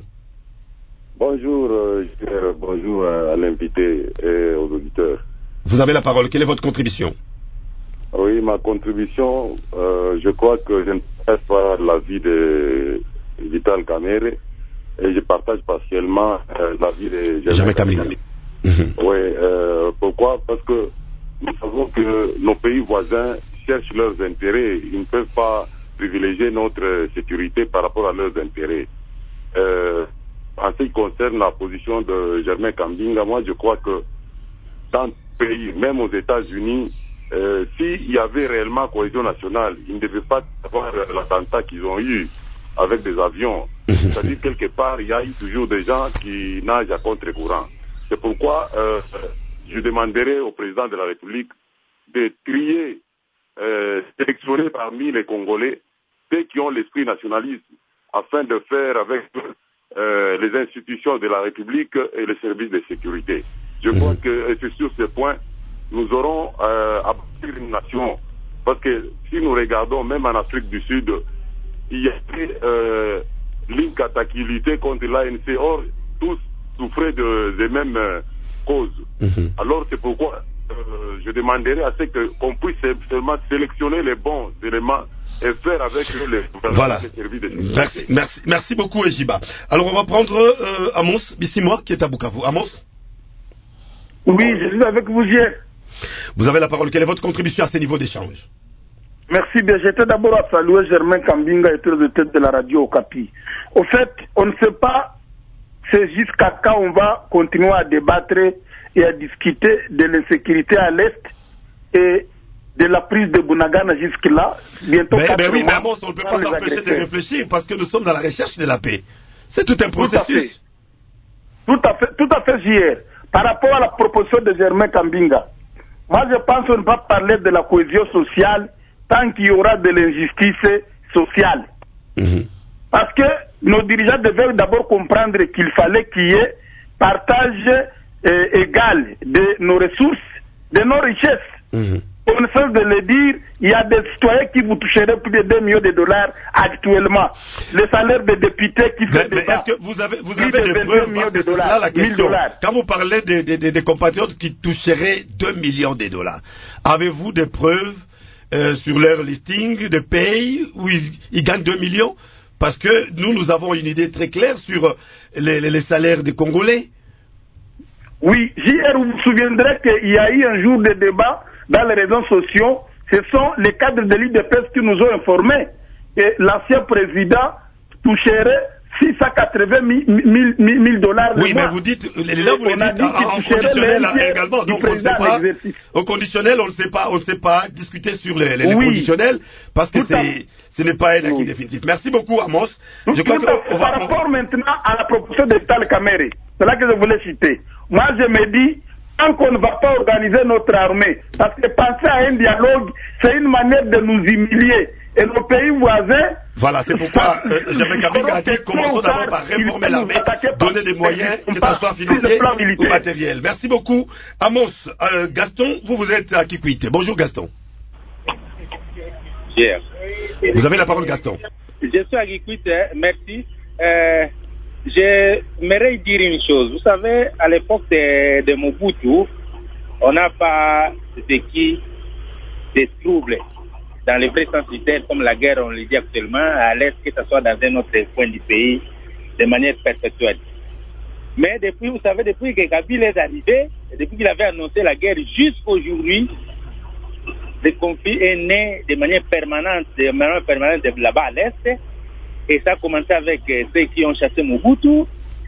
Bonjour, euh, bonjour à l'invité et aux auditeurs. Vous avez la parole. Quelle est votre contribution? Oui, ma contribution, euh, je crois que je ne partage pas l'avis de Vital Kamerhe et je partage partiellement euh, l'avis de Germain Kabila. Mm-hmm. Oui, euh, pourquoi? Parce que nous savons que nos pays voisins cherchent leurs intérêts. Ils ne peuvent pas privilégier notre sécurité par rapport à leurs intérêts. Euh, En ce qui concerne la position de Germain Kambinga, moi je crois que dans le pays, même aux États-Unis, euh, s'il y avait réellement cohésion nationale, ils ne devaient pas avoir l'attentat qu'ils ont eu avec des avions. C'est-à-dire quelque part, il y a eu toujours des gens qui nagent à contre-courant. C'est pourquoi euh, je demanderai au président de la République de trier, euh, sélectionner parmi les Congolais ceux qui ont l'esprit nationaliste afin de faire avec eux Euh, les institutions de la République et les services de sécurité. Je mmh. crois que c'est sur ce point nous aurons euh, à bâtir une nation. Parce que si nous regardons même en Afrique du Sud, il y a euh, l'incapacité contre l'A N C. Or, tous souffraient de, des mêmes euh, causes. Mmh. Alors c'est pourquoi euh, je demanderai à ce que, qu'on puisse seulement sélectionner les bons éléments et faire avec eux les, voilà. les services de sécurité. Merci, merci, merci beaucoup, Ejiba. Alors, on va prendre euh, Amos Bissimois, qui est à Bukavu. Amos? Oui, je suis avec vous hier. Vous avez la parole. Quelle est votre contribution à ce niveau d'échange? Merci bien. J'étais d'abord à saluer Germain Kambinga et tous les têtes de la radio Okapi. Au fait, on ne sait pas c'est jusqu'à quand on va continuer à débattre et à discuter de l'insécurité à l'Est et de la prise de Bunagana jusque-là. Bientôt mais, mais oui, mais Amos, on ne peut pas s'empêcher de réfléchir parce que nous sommes dans la recherche de la paix. C'est tout un processus. Tout à fait, tout à fait, J R. Par rapport à la proposition de Germain Kambinga, moi je pense qu'on ne va pas parler de la cohésion sociale tant qu'il y aura de l'injustice sociale. Mmh. Parce que nos dirigeants devaient d'abord comprendre qu'il fallait qu'il y ait partage euh, égal de nos ressources, de nos richesses. Mmh. On ne cesse de le dire, il y a des citoyens qui vous toucheraient plus de deux millions de dollars actuellement. Le salaire des députés qui fait mais, mais est-ce que vous avez, vous avez des de preuves parce que c'est là la question. Quand vous parlez des de, de, de compatriotes qui toucheraient deux millions de dollars, avez-vous des preuves euh, sur leur listing de paye où ils, ils gagnent deux millions? Parce que nous, nous avons une idée très claire sur les, les, les salaires des Congolais. Oui, J R, vous vous souviendrez qu'il y a eu un jour de débat dans les réseaux sociaux, ce sont les cadres de l'I D P S qui nous ont informés que l'ancien président toucherait six cent quatre-vingt mille dollars. Oui, mais vous dites, là vous le dites en, en conditionnel également, donc on ne sait pas, au conditionnel, on ne sait pas, on ne sait pas discuter sur les, les, les oui. conditionnels, parce que c'est, ce n'est pas un acquis oui. définitif. Merci beaucoup, Amos. Je crois que on va, par rapport on... maintenant à la proposition de Vital Kamerhe, c'est là que je voulais citer. Moi, je me dis, tant qu'on ne va pas organiser notre armée, parce que penser à un dialogue, c'est une manière de nous humilier. Et nos pays voisins... Voilà, c'est pourquoi euh, Germain Kambinga a dit commençons d'abord par réformer l'armée, donner des moyens, que ce soit financier ou matériel. Merci beaucoup. Amos, euh, Gaston, vous vous êtes à Kikwit. Bonjour Gaston. Yeah. Vous avez la parole Gaston. Je suis à Kikwit, merci. Euh, J'aimerais dire une chose. Vous savez, à l'époque de, de Mobutu, on n'a pas ce qui des troubles dans les vrais sens du terme, comme la guerre, on le dit actuellement, à l'Est, que ce soit dans un autre coin du pays, de manière perpétuelle. Mais depuis, vous savez, depuis que Kabila est arrivé, et depuis qu'il avait annoncé la guerre jusqu'aujourd'hui, le conflit est né de manière permanente, de manière permanente là-bas à l'Est. Et ça a commencé avec euh, ceux qui ont chassé Mobutu.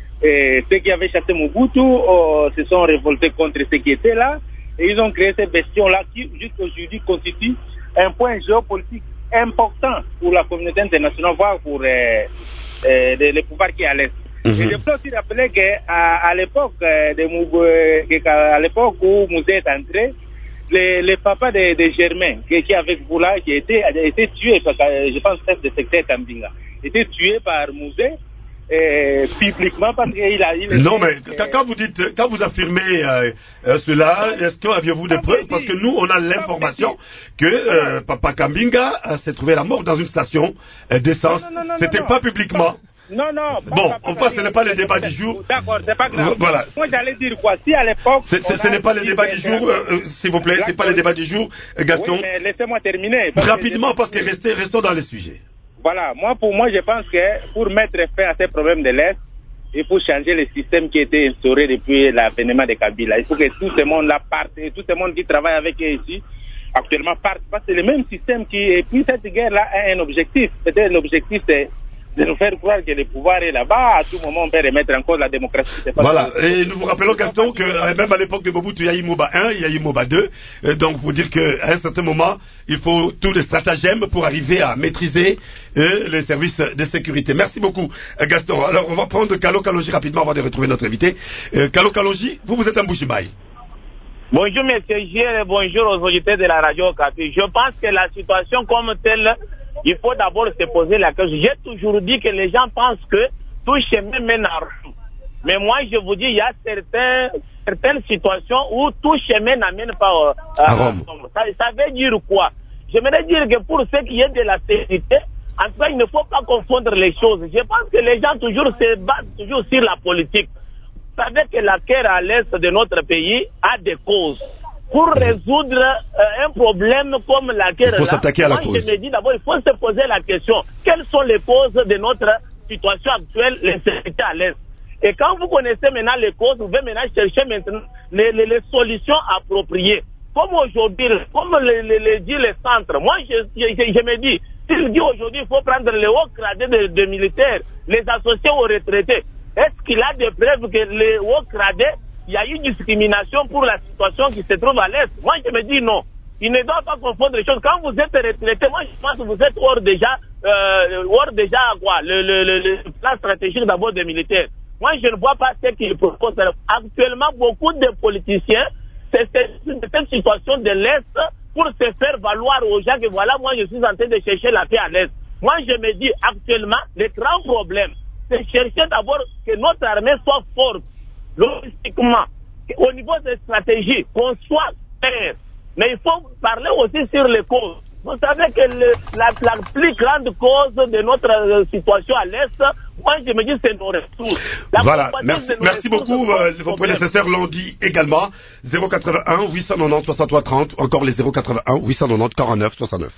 Et ceux qui avaient chassé Mobutu oh, se sont révoltés contre ceux qui étaient là. Et ils ont créé cette bastion-là qui, jusqu'aujourd'hui, constitue un point géopolitique important pour la communauté internationale, voire pour euh, euh, les, les pouvoirs qui est à l'Est. Mm-hmm. Et je peux aussi rappeler qu'à à l'époque, euh, de Moubou, à l'époque où Mouzé est entré, les, les papas de, de Germain, qui, qui avec vous là, qui étaient, étaient tués, parce que je pense que c'est le secteur Kambinga, étaient tués par Mouzé. Euh, publiquement parce qu'il a il non mais euh, quand vous dites quand vous affirmez euh, euh, cela, est-ce que aviez-vous des preuves? Parce que nous on a l'information que euh, Papa Kambinga euh, s'est trouvé la mort dans une station euh, d'essence. Non, non, non, c'était non, pas non. publiquement. Non, non. Bon, on passe, ce n'est pas le débat du jour. D'accord, c'est pas grave. Voilà. Moi, j'allais dire quoi? Si à l'époque. C'est, c'est, ce n'est pas le débat du jour, euh, euh, s'il vous plaît, c'est pas le débat du jour, Gaston. Oui, mais laissez-moi terminer. Parce Rapidement, que parce que restez, restons dans le sujet. Voilà, moi, pour moi, je pense que pour mettre fin à ces problèmes de l'Est, il faut changer le système qui a été instauré depuis l'avènement de Kabila. Il faut que tout ce monde-là parte, et tout ce monde qui travaille avec eux ici, actuellement parte, parce que c'est le même système qui, et puis cette guerre-là a un objectif. Peut-être l'objectif, c'est de nous faire croire que le pouvoir est là-bas, à tout moment on peut remettre en cause la démocratie. C'est pas voilà, et nous vous rappelons Gaston que euh, même à l'époque de Mobutu, il y a eu Moba un, il y a eu Moba deux, euh, donc pour dire qu'à un certain moment, il faut tous les stratagèmes pour arriver à maîtriser euh, les services de sécurité. Merci beaucoup euh, Gaston. Alors on va prendre Kalo Kalonji rapidement avant de retrouver notre invité. Euh, Kalo Kalonji, vous vous êtes en Bujimaï. Bonjour monsieur Gier et bonjour aux auditeurs de la radio Okapi. Je pense que la situation comme telle, il faut d'abord se poser la question. J'ai toujours dit que les gens pensent que tout chemin mène à Rome. Mais moi, je vous dis, il y a certains, certaines situations où tout chemin n'amène pas euh, à Rome. Ça, ça veut dire quoi? J'aimerais dire que pour ceux qui est de la sécurité, en tout cas, il ne faut pas confondre les choses. Je pense que les gens toujours se basent toujours sur la politique. Vous savez que la guerre à l'est de notre pays a des causes. Pour résoudre euh, un problème comme la guerre, il faut s'attaquer à la moi cause. Je me dis d'abord, il faut se poser la question, quelles sont les causes de notre situation actuelle, l'insécurité à l'Est? Et quand vous connaissez maintenant les causes, vous pouvez maintenant chercher maintenant les, les, les solutions appropriées. Comme aujourd'hui, comme le, le, le dit le centre, moi je, je, je me dis, s'il dit aujourd'hui il faut prendre les hauts gradés de, de militaires, les associer aux retraités, est-ce qu'il a des preuves que les hauts gradés, il y a eu discrimination pour la situation qui se trouve à l'Est? Moi, je me dis non. Il ne doit pas confondre les choses. Quand vous êtes retraité, moi, je pense que vous êtes hors déjà, euh, hors déjà, quoi, le, le, le, le plan stratégique d'abord des militaires. Moi, je ne vois pas ce qu'ils proposent. Actuellement, beaucoup de politiciens, c'est cette situation de l'Est pour se faire valoir aux gens que voilà, moi, je suis en train de chercher la paix à l'Est. Moi, je me dis, actuellement, le grand problème, c'est chercher d'abord que notre armée soit forte. Logistiquement, au niveau des stratégies, qu'on soit clair. Mais il faut parler aussi sur les causes. Vous savez que le, la, la plus grande cause de notre euh, situation à l'Est, moi je me dis c'est nos ressources. La voilà, merci, merci beaucoup. Euh, vos prédécesseurs l'ont dit également. zéro quatre-vingt-un huit cent quatre-vingt-dix soixante-trois trente, encore les zéro quatre-vingt-un huit cent quatre-vingt-dix quarante-neuf soixante-neuf.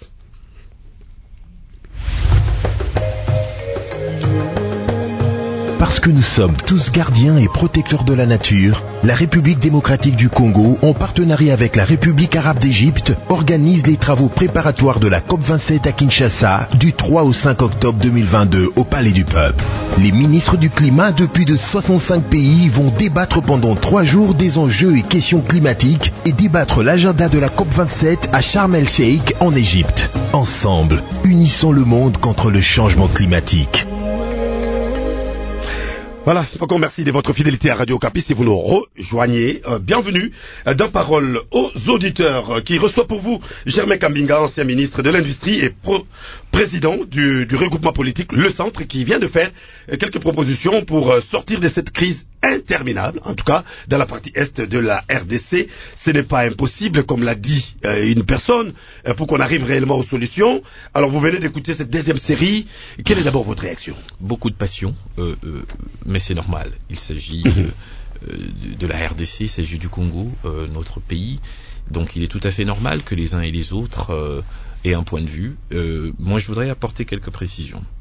Parce que nous sommes tous gardiens et protecteurs de la nature, la République démocratique du Congo, en partenariat avec la République arabe d'Égypte, organise les travaux préparatoires de la COP vingt-sept à Kinshasa du trois au cinq octobre deux mille vingt-deux au Palais du Peuple. Les ministres du climat de plus de soixante-cinq pays vont débattre pendant trois jours des enjeux et questions climatiques et débattre l'agenda de la COP vingt-sept à Sharm el-Sheikh en Égypte. Ensemble, unissons le monde contre le changement climatique. Voilà, encore merci de votre fidélité à Radio Okapi. Si vous nous rejoignez, euh, bienvenue euh, dans Parole aux auditeurs euh, qui reçoit pour vous Germain Kambinga, ancien ministre de l'Industrie et pro- président du, du regroupement politique Le Centre, qui vient de faire euh, quelques propositions pour euh, sortir de cette crise interminable, en tout cas dans la partie est de la R D C. Ce n'est pas impossible, comme l'a dit euh, une personne, euh, pour qu'on arrive réellement aux solutions. Alors vous venez d'écouter cette deuxième série. Quelle est d'abord votre réaction? Beaucoup de passion, euh, euh, mais c'est normal. Il s'agit euh, de, de la R D C, il s'agit du Congo, euh, notre pays. Donc il est tout à fait normal que les uns et les autres euh, aient un point de vue. Euh, moi je voudrais apporter quelques précisions.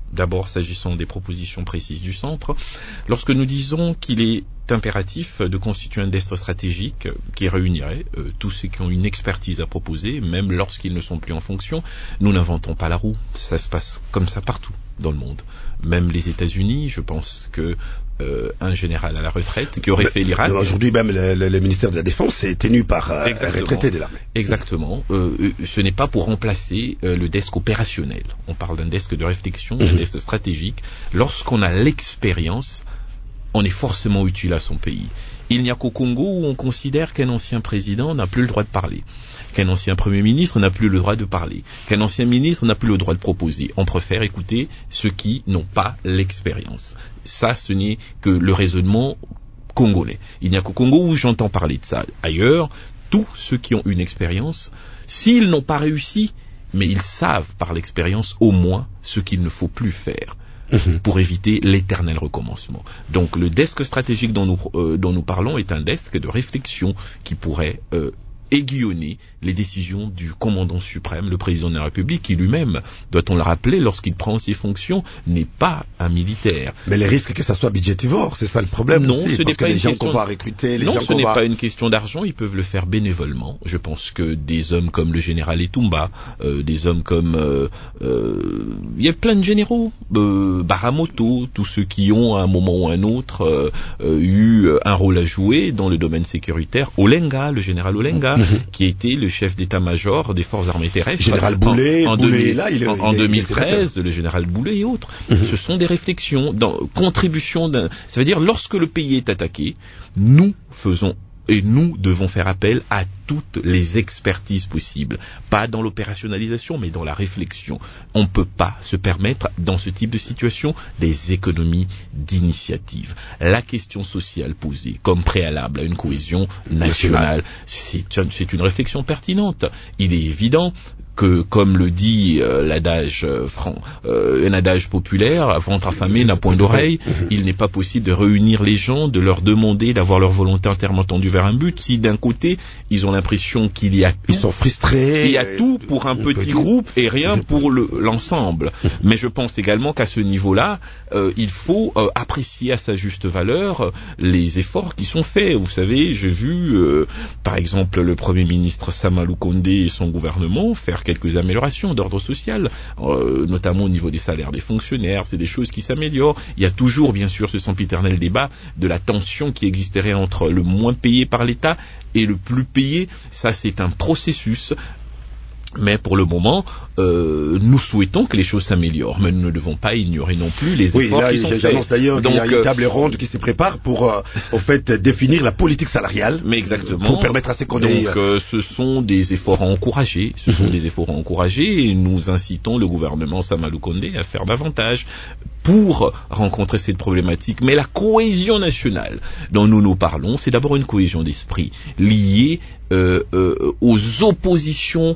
D'abord, s'agissant des propositions précises du centre, lorsque nous disons qu'il est impératif de constituer un desk stratégique qui réunirait euh, tous ceux qui ont une expertise à proposer, même lorsqu'ils ne sont plus en fonction, nous n'inventons pas la roue. Ça se passe comme ça partout dans le monde. Même les États-Unis, je pense que euh, un général à la retraite qui aurait mais, fait l'Irak... Aujourd'hui même, le, le, le ministère de la Défense est tenu par euh, un retraité de l'armée. Exactement. Euh, ce n'est pas pour remplacer euh, le desk opérationnel. On parle d'un desk de réflexion, d'un mmh. desk stratégique. Lorsqu'on a l'expérience, on est forcément utile à son pays. Il n'y a qu'au Congo où on considère qu'un ancien président n'a plus le droit de parler, qu'un ancien premier ministre n'a plus le droit de parler, qu'un ancien ministre n'a plus le droit de proposer. On préfère écouter ceux qui n'ont pas l'expérience. Ça, ce n'est que le raisonnement congolais. Il n'y a qu'au Congo où j'entends parler de ça. Ailleurs, tous ceux qui ont une expérience, s'ils n'ont pas réussi, mais ils savent par l'expérience au moins ce qu'il ne faut plus faire. Mmh. Pour éviter l'éternel recommencement. Donc le desk stratégique dont nous, euh, dont nous parlons est un desk de réflexion qui pourrait euh, aiguillonner les décisions du commandant suprême, le président de la République, qui lui-même, doit-on le rappeler, lorsqu'il prend ses fonctions, n'est pas un militaire. Mais les risques que ça soit budgétivore, c'est ça le problème non, aussi, ce parce n'est que pas les une gens question... qu'on va recruter, les non, gens ce qu'on n'est va... pas une question d'argent, ils peuvent le faire bénévolement. Je pense que des hommes comme le général Etumba, euh, des hommes comme... Euh, euh, il y a plein de généraux, euh, Baramoto, tous ceux qui ont à un moment ou à un autre euh, euh, eu un rôle à jouer dans le domaine sécuritaire. Olenga, le général Olenga, mmh. qui était le chef d'état-major des forces armées terrestres. Général Boulet, en, en, Boulet deux mille, là, il est, en, en il est, deux mille treize, le général Boulet et autres. Mmh. Ce sont des réflexions, dans, contribution d'un... Ça veut dire, lorsque le pays est attaqué, nous faisons et nous devons faire appel à toutes les expertises possibles. Pas dans l'opérationnalisation, mais dans la réflexion. On ne peut pas se permettre, dans ce type de situation, des économies d'initiative. La question sociale posée comme préalable à une cohésion nationale, c'est une, c'est une réflexion pertinente. Il est évident que, comme le dit euh, l'adage euh, franc, euh, un adage populaire, ventre affamé n'a point d'oreille, il n'est pas possible de réunir les gens, de leur demander d'avoir leur volonté entièrement tendue vers un but, si d'un côté, ils ont l'impression qu'il y a tout, ils sont frustrés, il y a tout pour un petit groupe et rien pour le, l'ensemble. Mais je pense également qu'à ce niveau-là, euh, il faut euh, apprécier à sa juste valeur euh, les efforts qui sont faits. Vous savez, j'ai vu, euh, par exemple, le Premier ministre Samalou Kondé et son gouvernement faire quelques améliorations d'ordre social, euh, notamment au niveau des salaires des fonctionnaires. C'est des choses qui s'améliorent. Il y a toujours, bien sûr, ce sempiternel débat de la tension qui existerait entre le moins payé par l'État et le plus payé. Ça, c'est un processus. Mais pour le moment, euh, nous souhaitons que les choses s'améliorent, mais nous ne devons pas ignorer non plus les oui, efforts là, qui sont faits. J'annonce d'ailleurs qu'il y a une table ronde qui se prépare pour, euh, au fait, définir la politique salariale. Mais exactement. Pour permettre à ces condés. Donc, euh, ce sont des efforts à encourager. Ce sont mm-hmm. des efforts à encourager, et nous incitons le gouvernement Samalou Kondé à faire davantage pour rencontrer cette problématique. Mais la cohésion nationale dont nous nous parlons, c'est d'abord une cohésion d'esprit liée euh, euh, aux oppositions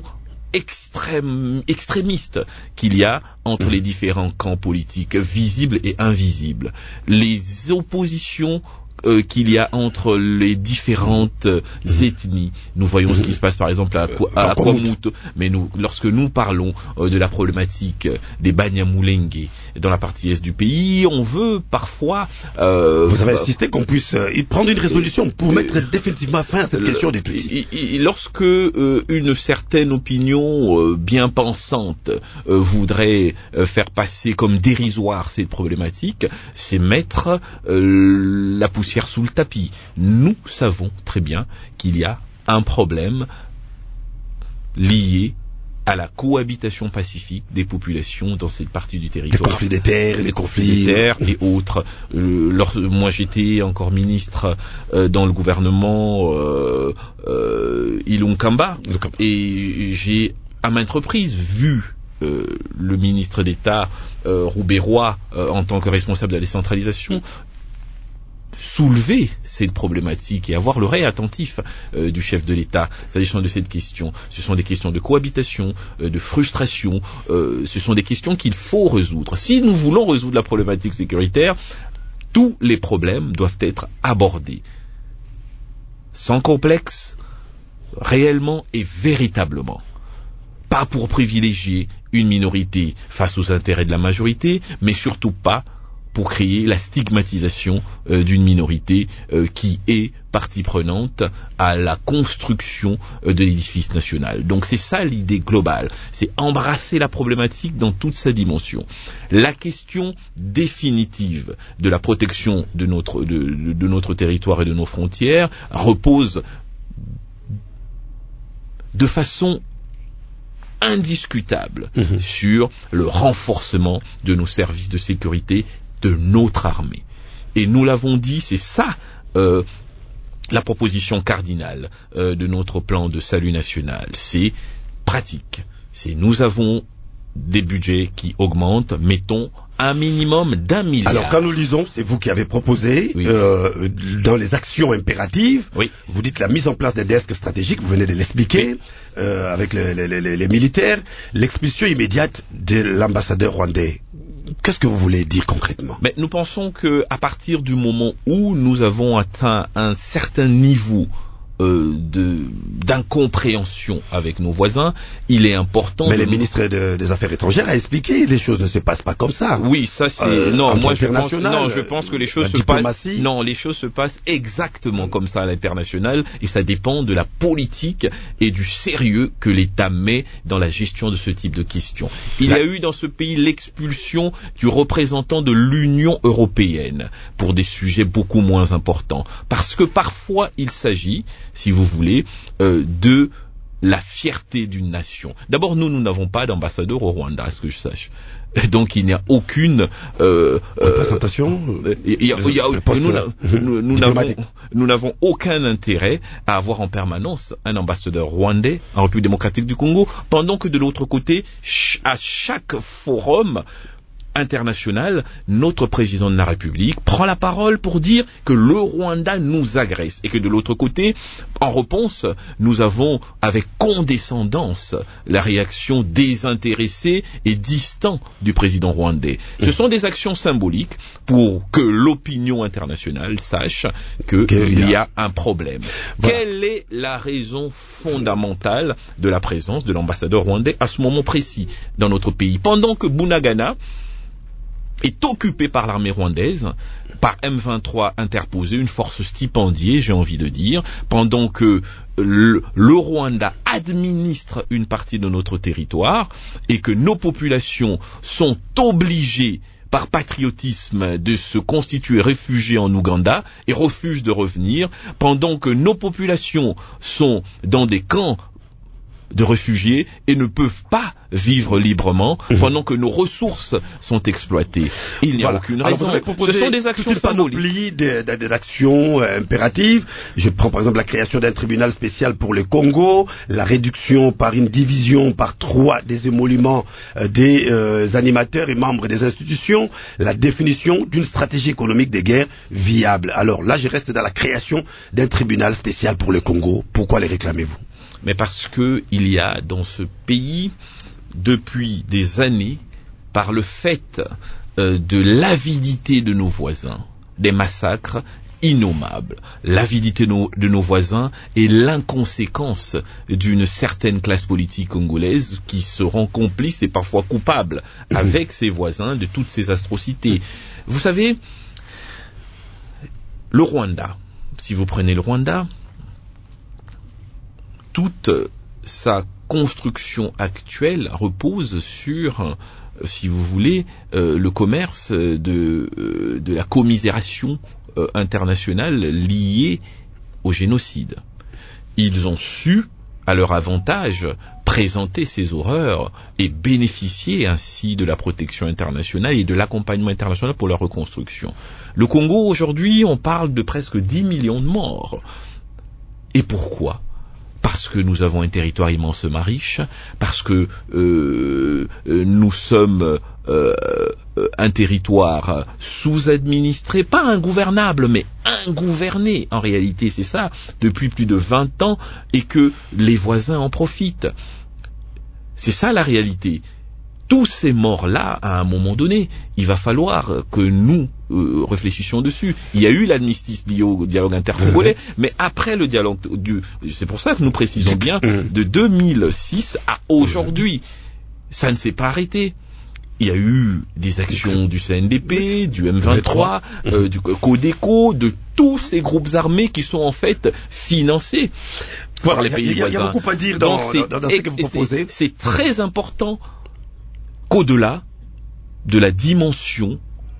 extrême, extrémiste qu'il y a entre les différents camps politiques, visibles et invisibles. Les oppositions euh, qu'il y a entre les différentes euh, ethnies. Nous voyons ce qui se passe par exemple à, à, à Kwamouto, mais nous, lorsque nous parlons euh, de la problématique des Banyamulenge dans la partie est du pays, on veut parfois... Euh, Vous avez insisté qu'on puisse euh, prendre une résolution pour euh, mettre définitivement fin à cette le, question des petits. Lorsque euh, une certaine opinion euh, bien pensante euh, voudrait euh, faire passer comme dérisoire cette problématique, c'est mettre euh, la poussière sous le tapis. Nous savons très bien qu'il y a un problème lié à la cohabitation pacifique des populations dans cette partie du territoire. Les conflits des terres, les, les conflits des terres et autres. Euh, lors, moi, j'étais encore ministre euh, dans le gouvernement euh, euh, Ilung Kamba, et j'ai à maintes reprises vu euh, le ministre d'État euh, Roubaix-Roy euh, en tant que responsable de la décentralisation soulever cette problématique et avoir l'oreille attentif euh, du chef de l'État s'agissant de cette question. Ce sont des questions de cohabitation, euh, de frustration, euh, ce sont des questions qu'il faut résoudre. Si nous voulons résoudre la problématique sécuritaire, tous les problèmes doivent être abordés sans complexe, réellement et véritablement. pas pour privilégier une minorité face aux intérêts de la majorité, mais surtout pas pour créer la stigmatisation euh, d'une minorité euh, qui est partie prenante à la construction euh, de l'édifice national. Donc c'est ça l'idée globale, c'est embrasser la problématique dans toute sa dimension. La question définitive de la protection de notre, de, de, de notre territoire et de nos frontières repose de façon indiscutable mmh. sur le renforcement de nos services de sécurité, de notre armée. Et nous l'avons dit, c'est ça euh, la proposition cardinale euh, de notre plan de salut national. C'est pratique. C'est nous avons des budgets qui augmentent, mettons un minimum d'un milliard. Alors quand nous lisons, c'est vous qui avez proposé, oui. euh, dans les actions impératives, oui. vous dites la mise en place des desks stratégiques, vous venez de l'expliquer, oui. euh, avec les, les, les, les militaires, l'expulsion immédiate de l'ambassadeur rwandais. Qu'est-ce que vous voulez dire concrètement? Mais nous pensons que à partir du moment où nous avons atteint un certain niveau Euh, de, d'incompréhension avec nos voisins, il est important... Mais le ministre de, des Affaires étrangères a expliqué, les choses ne se passent pas comme ça. Oui, ça c'est... Euh, non, moi je pense, non, je pense que les choses se passent... Non, les choses se passent exactement comme ça à l'international, et ça dépend de la politique et du sérieux que l'État met dans la gestion de ce type de questions. Il la... y a eu dans ce pays l'expulsion du représentant de l'Union européenne pour des sujets beaucoup moins importants. Parce que parfois il s'agit, si vous voulez, euh, de la fierté d'une nation. D'abord, nous, nous n'avons pas d'ambassadeur au Rwanda, à ce que je sache. Donc, il n'y a aucune euh, représentation. Euh, il y a, il y a, nous, nous, nous, n'avons, nous n'avons aucun intérêt à avoir en permanence un ambassadeur rwandais en République démocratique du Congo, pendant que de l'autre côté, ch- à chaque forum international, notre président de la République prend la parole pour dire que le Rwanda nous agresse et que de l'autre côté, en réponse, nous avons avec condescendance la réaction désintéressée et distante du président rwandais. Ce sont des actions symboliques pour que l'opinion internationale sache qu'il y a un problème. Voilà. Quelle est la raison fondamentale de la présence de l'ambassadeur rwandais à ce moment précis dans notre pays, pendant que Bunagana est occupé par l'armée rwandaise, par M vingt-trois interposé, une force stipendiée, j'ai envie de dire, pendant que le, le Rwanda administre une partie de notre territoire et que nos populations sont obligées par patriotisme de se constituer réfugiés en Ouganda et refusent de revenir, pendant que nos populations sont dans des camps de réfugiés et ne peuvent pas vivre librement mmh. pendant que nos ressources sont exploitées. Il n'y a voilà. aucune raison. Ce sont des actions symboliques. Des, des, des actions euh, impératives. Je prends par exemple la création d'un tribunal spécial pour le Congo, la réduction par une division par trois des émoluments euh, des euh, animateurs et membres des institutions, la définition d'une stratégie économique des guerres viable. Alors là, je reste dans la création d'un tribunal spécial pour le Congo. Pourquoi les réclamez-vous? Mais parce que il y a dans ce pays, depuis des années, par le fait euh, de l'avidité de nos voisins, des massacres innommables, l'avidité no, de nos voisins et l'inconséquence d'une certaine classe politique congolaise qui se rend complice et parfois coupable avec ses voisins de toutes ces atrocités. Vous savez, le Rwanda, si vous prenez le Rwanda, toute sa construction actuelle repose sur, si vous voulez, euh, le commerce de, euh, de la commisération euh, internationale liée au génocide. Ils ont su, à leur avantage, présenter ces horreurs et bénéficier ainsi de la protection internationale et de l'accompagnement international pour leur reconstruction. Le Congo, aujourd'hui, on parle de presque dix millions de morts. Et pourquoi ? Parce que nous avons un territoire immensément riche, parce que euh, nous sommes euh, un territoire sous-administré, pas ingouvernable, mais ingouverné, en réalité, c'est ça, depuis plus de vingt ans, et que les voisins en profitent. C'est ça la réalité. tous ces morts-là, à un moment donné, il va falloir que nous euh, réfléchissions dessus. Il y a eu l'amnistie liée au dialogue intercongolais, mmh. mais après le dialogue, du, c'est pour ça que nous précisons bien, mmh. de deux mille six à aujourd'hui, ça ne s'est pas arrêté. Il y a eu des actions du C N D P, du M vingt-trois, euh, du Codeco, de tous ces groupes armés qui sont en fait financés voilà, par les pays voisins. Il y a beaucoup à dire dans, Donc, dans, dans ce que vous proposez. C'est, c'est très important qu'au-delà de la dimension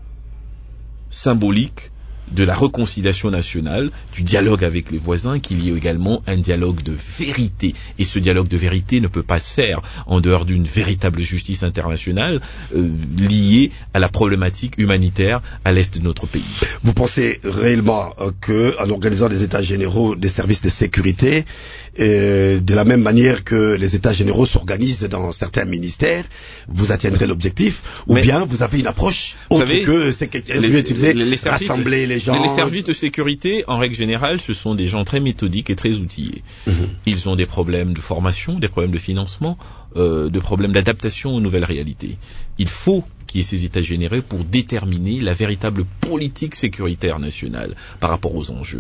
symbolique de la réconciliation nationale, du dialogue avec les voisins, qu'il y ait également un dialogue de vérité. Et ce dialogue de vérité ne peut pas se faire en dehors d'une véritable justice internationale euh, liée à la problématique humanitaire à l'est de notre pays. Vous pensez réellement euh, que, en organisant des états généraux des services de sécurité, euh, de la même manière que les états généraux s'organisent dans certains ministères, vous atteindrez l'objectif, ou Mais, bien vous avez une approche autre savez, que c'est que les, utiliser, les, les services, rassembler les gens. Les services de sécurité, en règle générale, ce sont des gens très méthodiques et très outillés. Mmh. Ils ont des problèmes de formation, des problèmes de financement, euh, des problèmes d'adaptation aux nouvelles réalités. Il faut qu'il y ait ces états généraux pour déterminer la véritable politique sécuritaire nationale par rapport aux enjeux.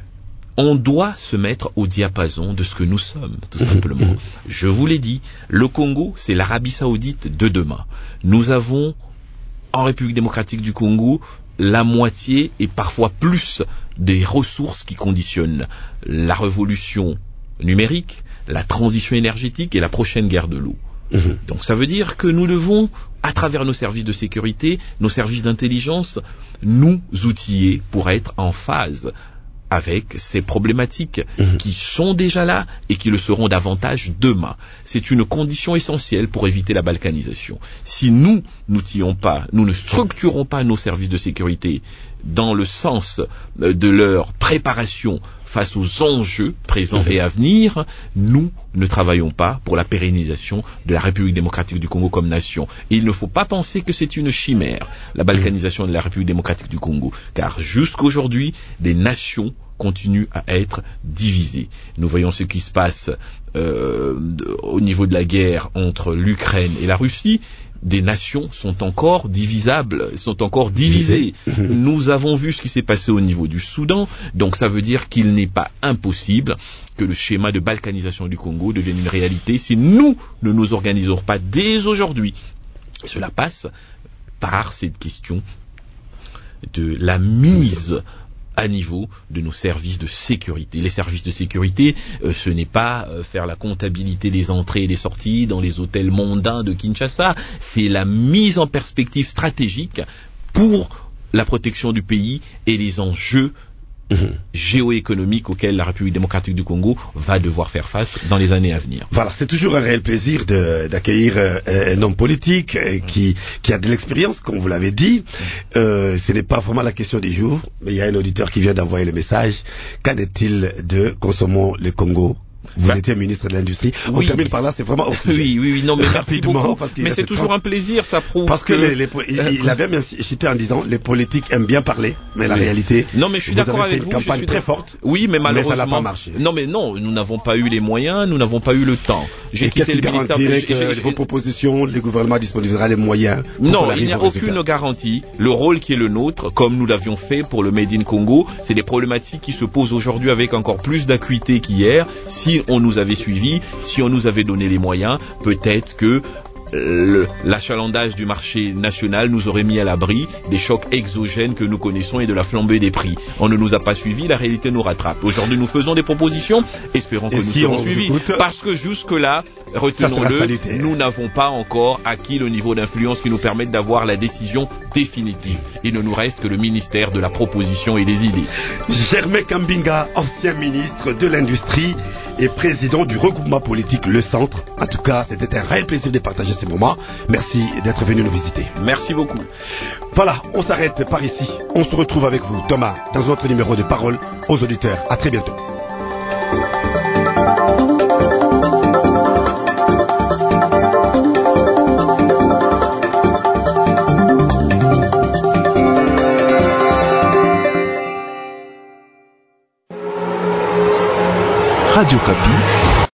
On doit se mettre au diapason de ce que nous sommes, tout simplement. Je vous l'ai dit, le Congo, c'est l'Arabie Saoudite de demain. Nous avons, en République démocratique du Congo, la moitié et parfois plus des ressources qui conditionnent la révolution numérique, la transition énergétique et la prochaine guerre de l'eau. Mmh. Donc ça veut dire que nous devons, à travers nos services de sécurité, nos services d'intelligence, nous outiller pour être en phase avec ces problématiques mmh. qui sont déjà là et qui le seront davantage demain. C'est une condition essentielle pour éviter la balkanisation. Si nous n'outillons pas, nous ne structurons pas nos services de sécurité dans le sens de leur préparation face aux enjeux présents mmh. et à venir, nous ne travaillons pas pour la pérennisation de la République démocratique du Congo comme nation. Et il ne faut pas penser que c'est une chimère, la balkanisation de la République démocratique du Congo, car jusqu'aujourd'hui, des nations continuent à être divisées. Nous voyons ce qui se passe euh, au niveau de la guerre entre l'Ukraine et la Russie. Des nations sont encore divisables, sont encore divisées. Nous avons vu ce qui s'est passé au niveau du Soudan, donc ça veut dire qu'il n'est pas impossible que le schéma de balkanisation du Congo devienne une réalité si nous ne nous organisons pas dès aujourd'hui. Cela passe par cette question de la mise à niveau de nos services de sécurité. Les services de sécurité, euh, ce n'est pas euh, faire la comptabilité des entrées et des sorties dans les hôtels mondains de Kinshasa, c'est la mise en perspective stratégique pour la protection du pays et les enjeux Mmh. géoéconomique auquel la République démocratique du Congo va devoir faire face dans les années à venir. Voilà, c'est toujours un réel plaisir de, d'accueillir euh, un homme politique euh, qui, qui a de l'expérience, comme vous l'avez dit. Euh, ce n'est pas vraiment la question du jour, mais il y a un auditeur qui vient d'envoyer le message. Qu'en est-il de Consommons le Congo? Vous bah, étiez ministre de l'Industrie. On oui. termine par là, c'est vraiment hors sujet. Oui, oui, oui, non, mais rapidement. Parce mais c'est toujours un plaisir, ça prouve parce que... que les, les, il, il avait même cité en disant, les politiques aiment bien parler, mais la oui. réalité... Non, mais je suis d'accord avec vous. Une campagne je suis très forte. Oui, mais malheureusement... Mais ça n'a pas marché. Non, mais non, nous n'avons pas eu les moyens, nous n'avons pas eu le temps. J'ai Et quitté le ministère... Qu'est-ce qui garantirait que vos propositions, le gouvernement disposera les moyens? Non, il n'y a aucune garantie. Le rôle qui est le nôtre, comme nous l'avions fait pour le Made in Congo, c'est des problématiques qui se posent aujourd'hui avec encore plus d'acuité qu'hier. Si on nous avait suivis, si on nous avait donné les moyens, peut-être que le, l'achalandage du marché national nous aurait mis à l'abri des chocs exogènes que nous connaissons et de la flambée des prix. On ne nous a pas suivis, la réalité nous rattrape. Aujourd'hui, nous faisons des propositions, espérons que et nous si serons suivis. Écoute, parce que jusque-là, retenons-le, nous n'avons pas encore acquis le niveau d'influence qui nous permette d'avoir la décision définitive. Il ne nous reste que le ministère de la proposition et des idées. Germain Kambinga, ancien ministre de l'Industrie et président du regroupement politique Le Centre. En tout cas, c'était un réel plaisir de partager ces moments. Merci d'être venu nous visiter. Merci beaucoup. Voilà, on s'arrête par ici. On se retrouve avec vous, Thomas, dans un autre numéro de Parole aux auditeurs. À très bientôt. Radio Okapi.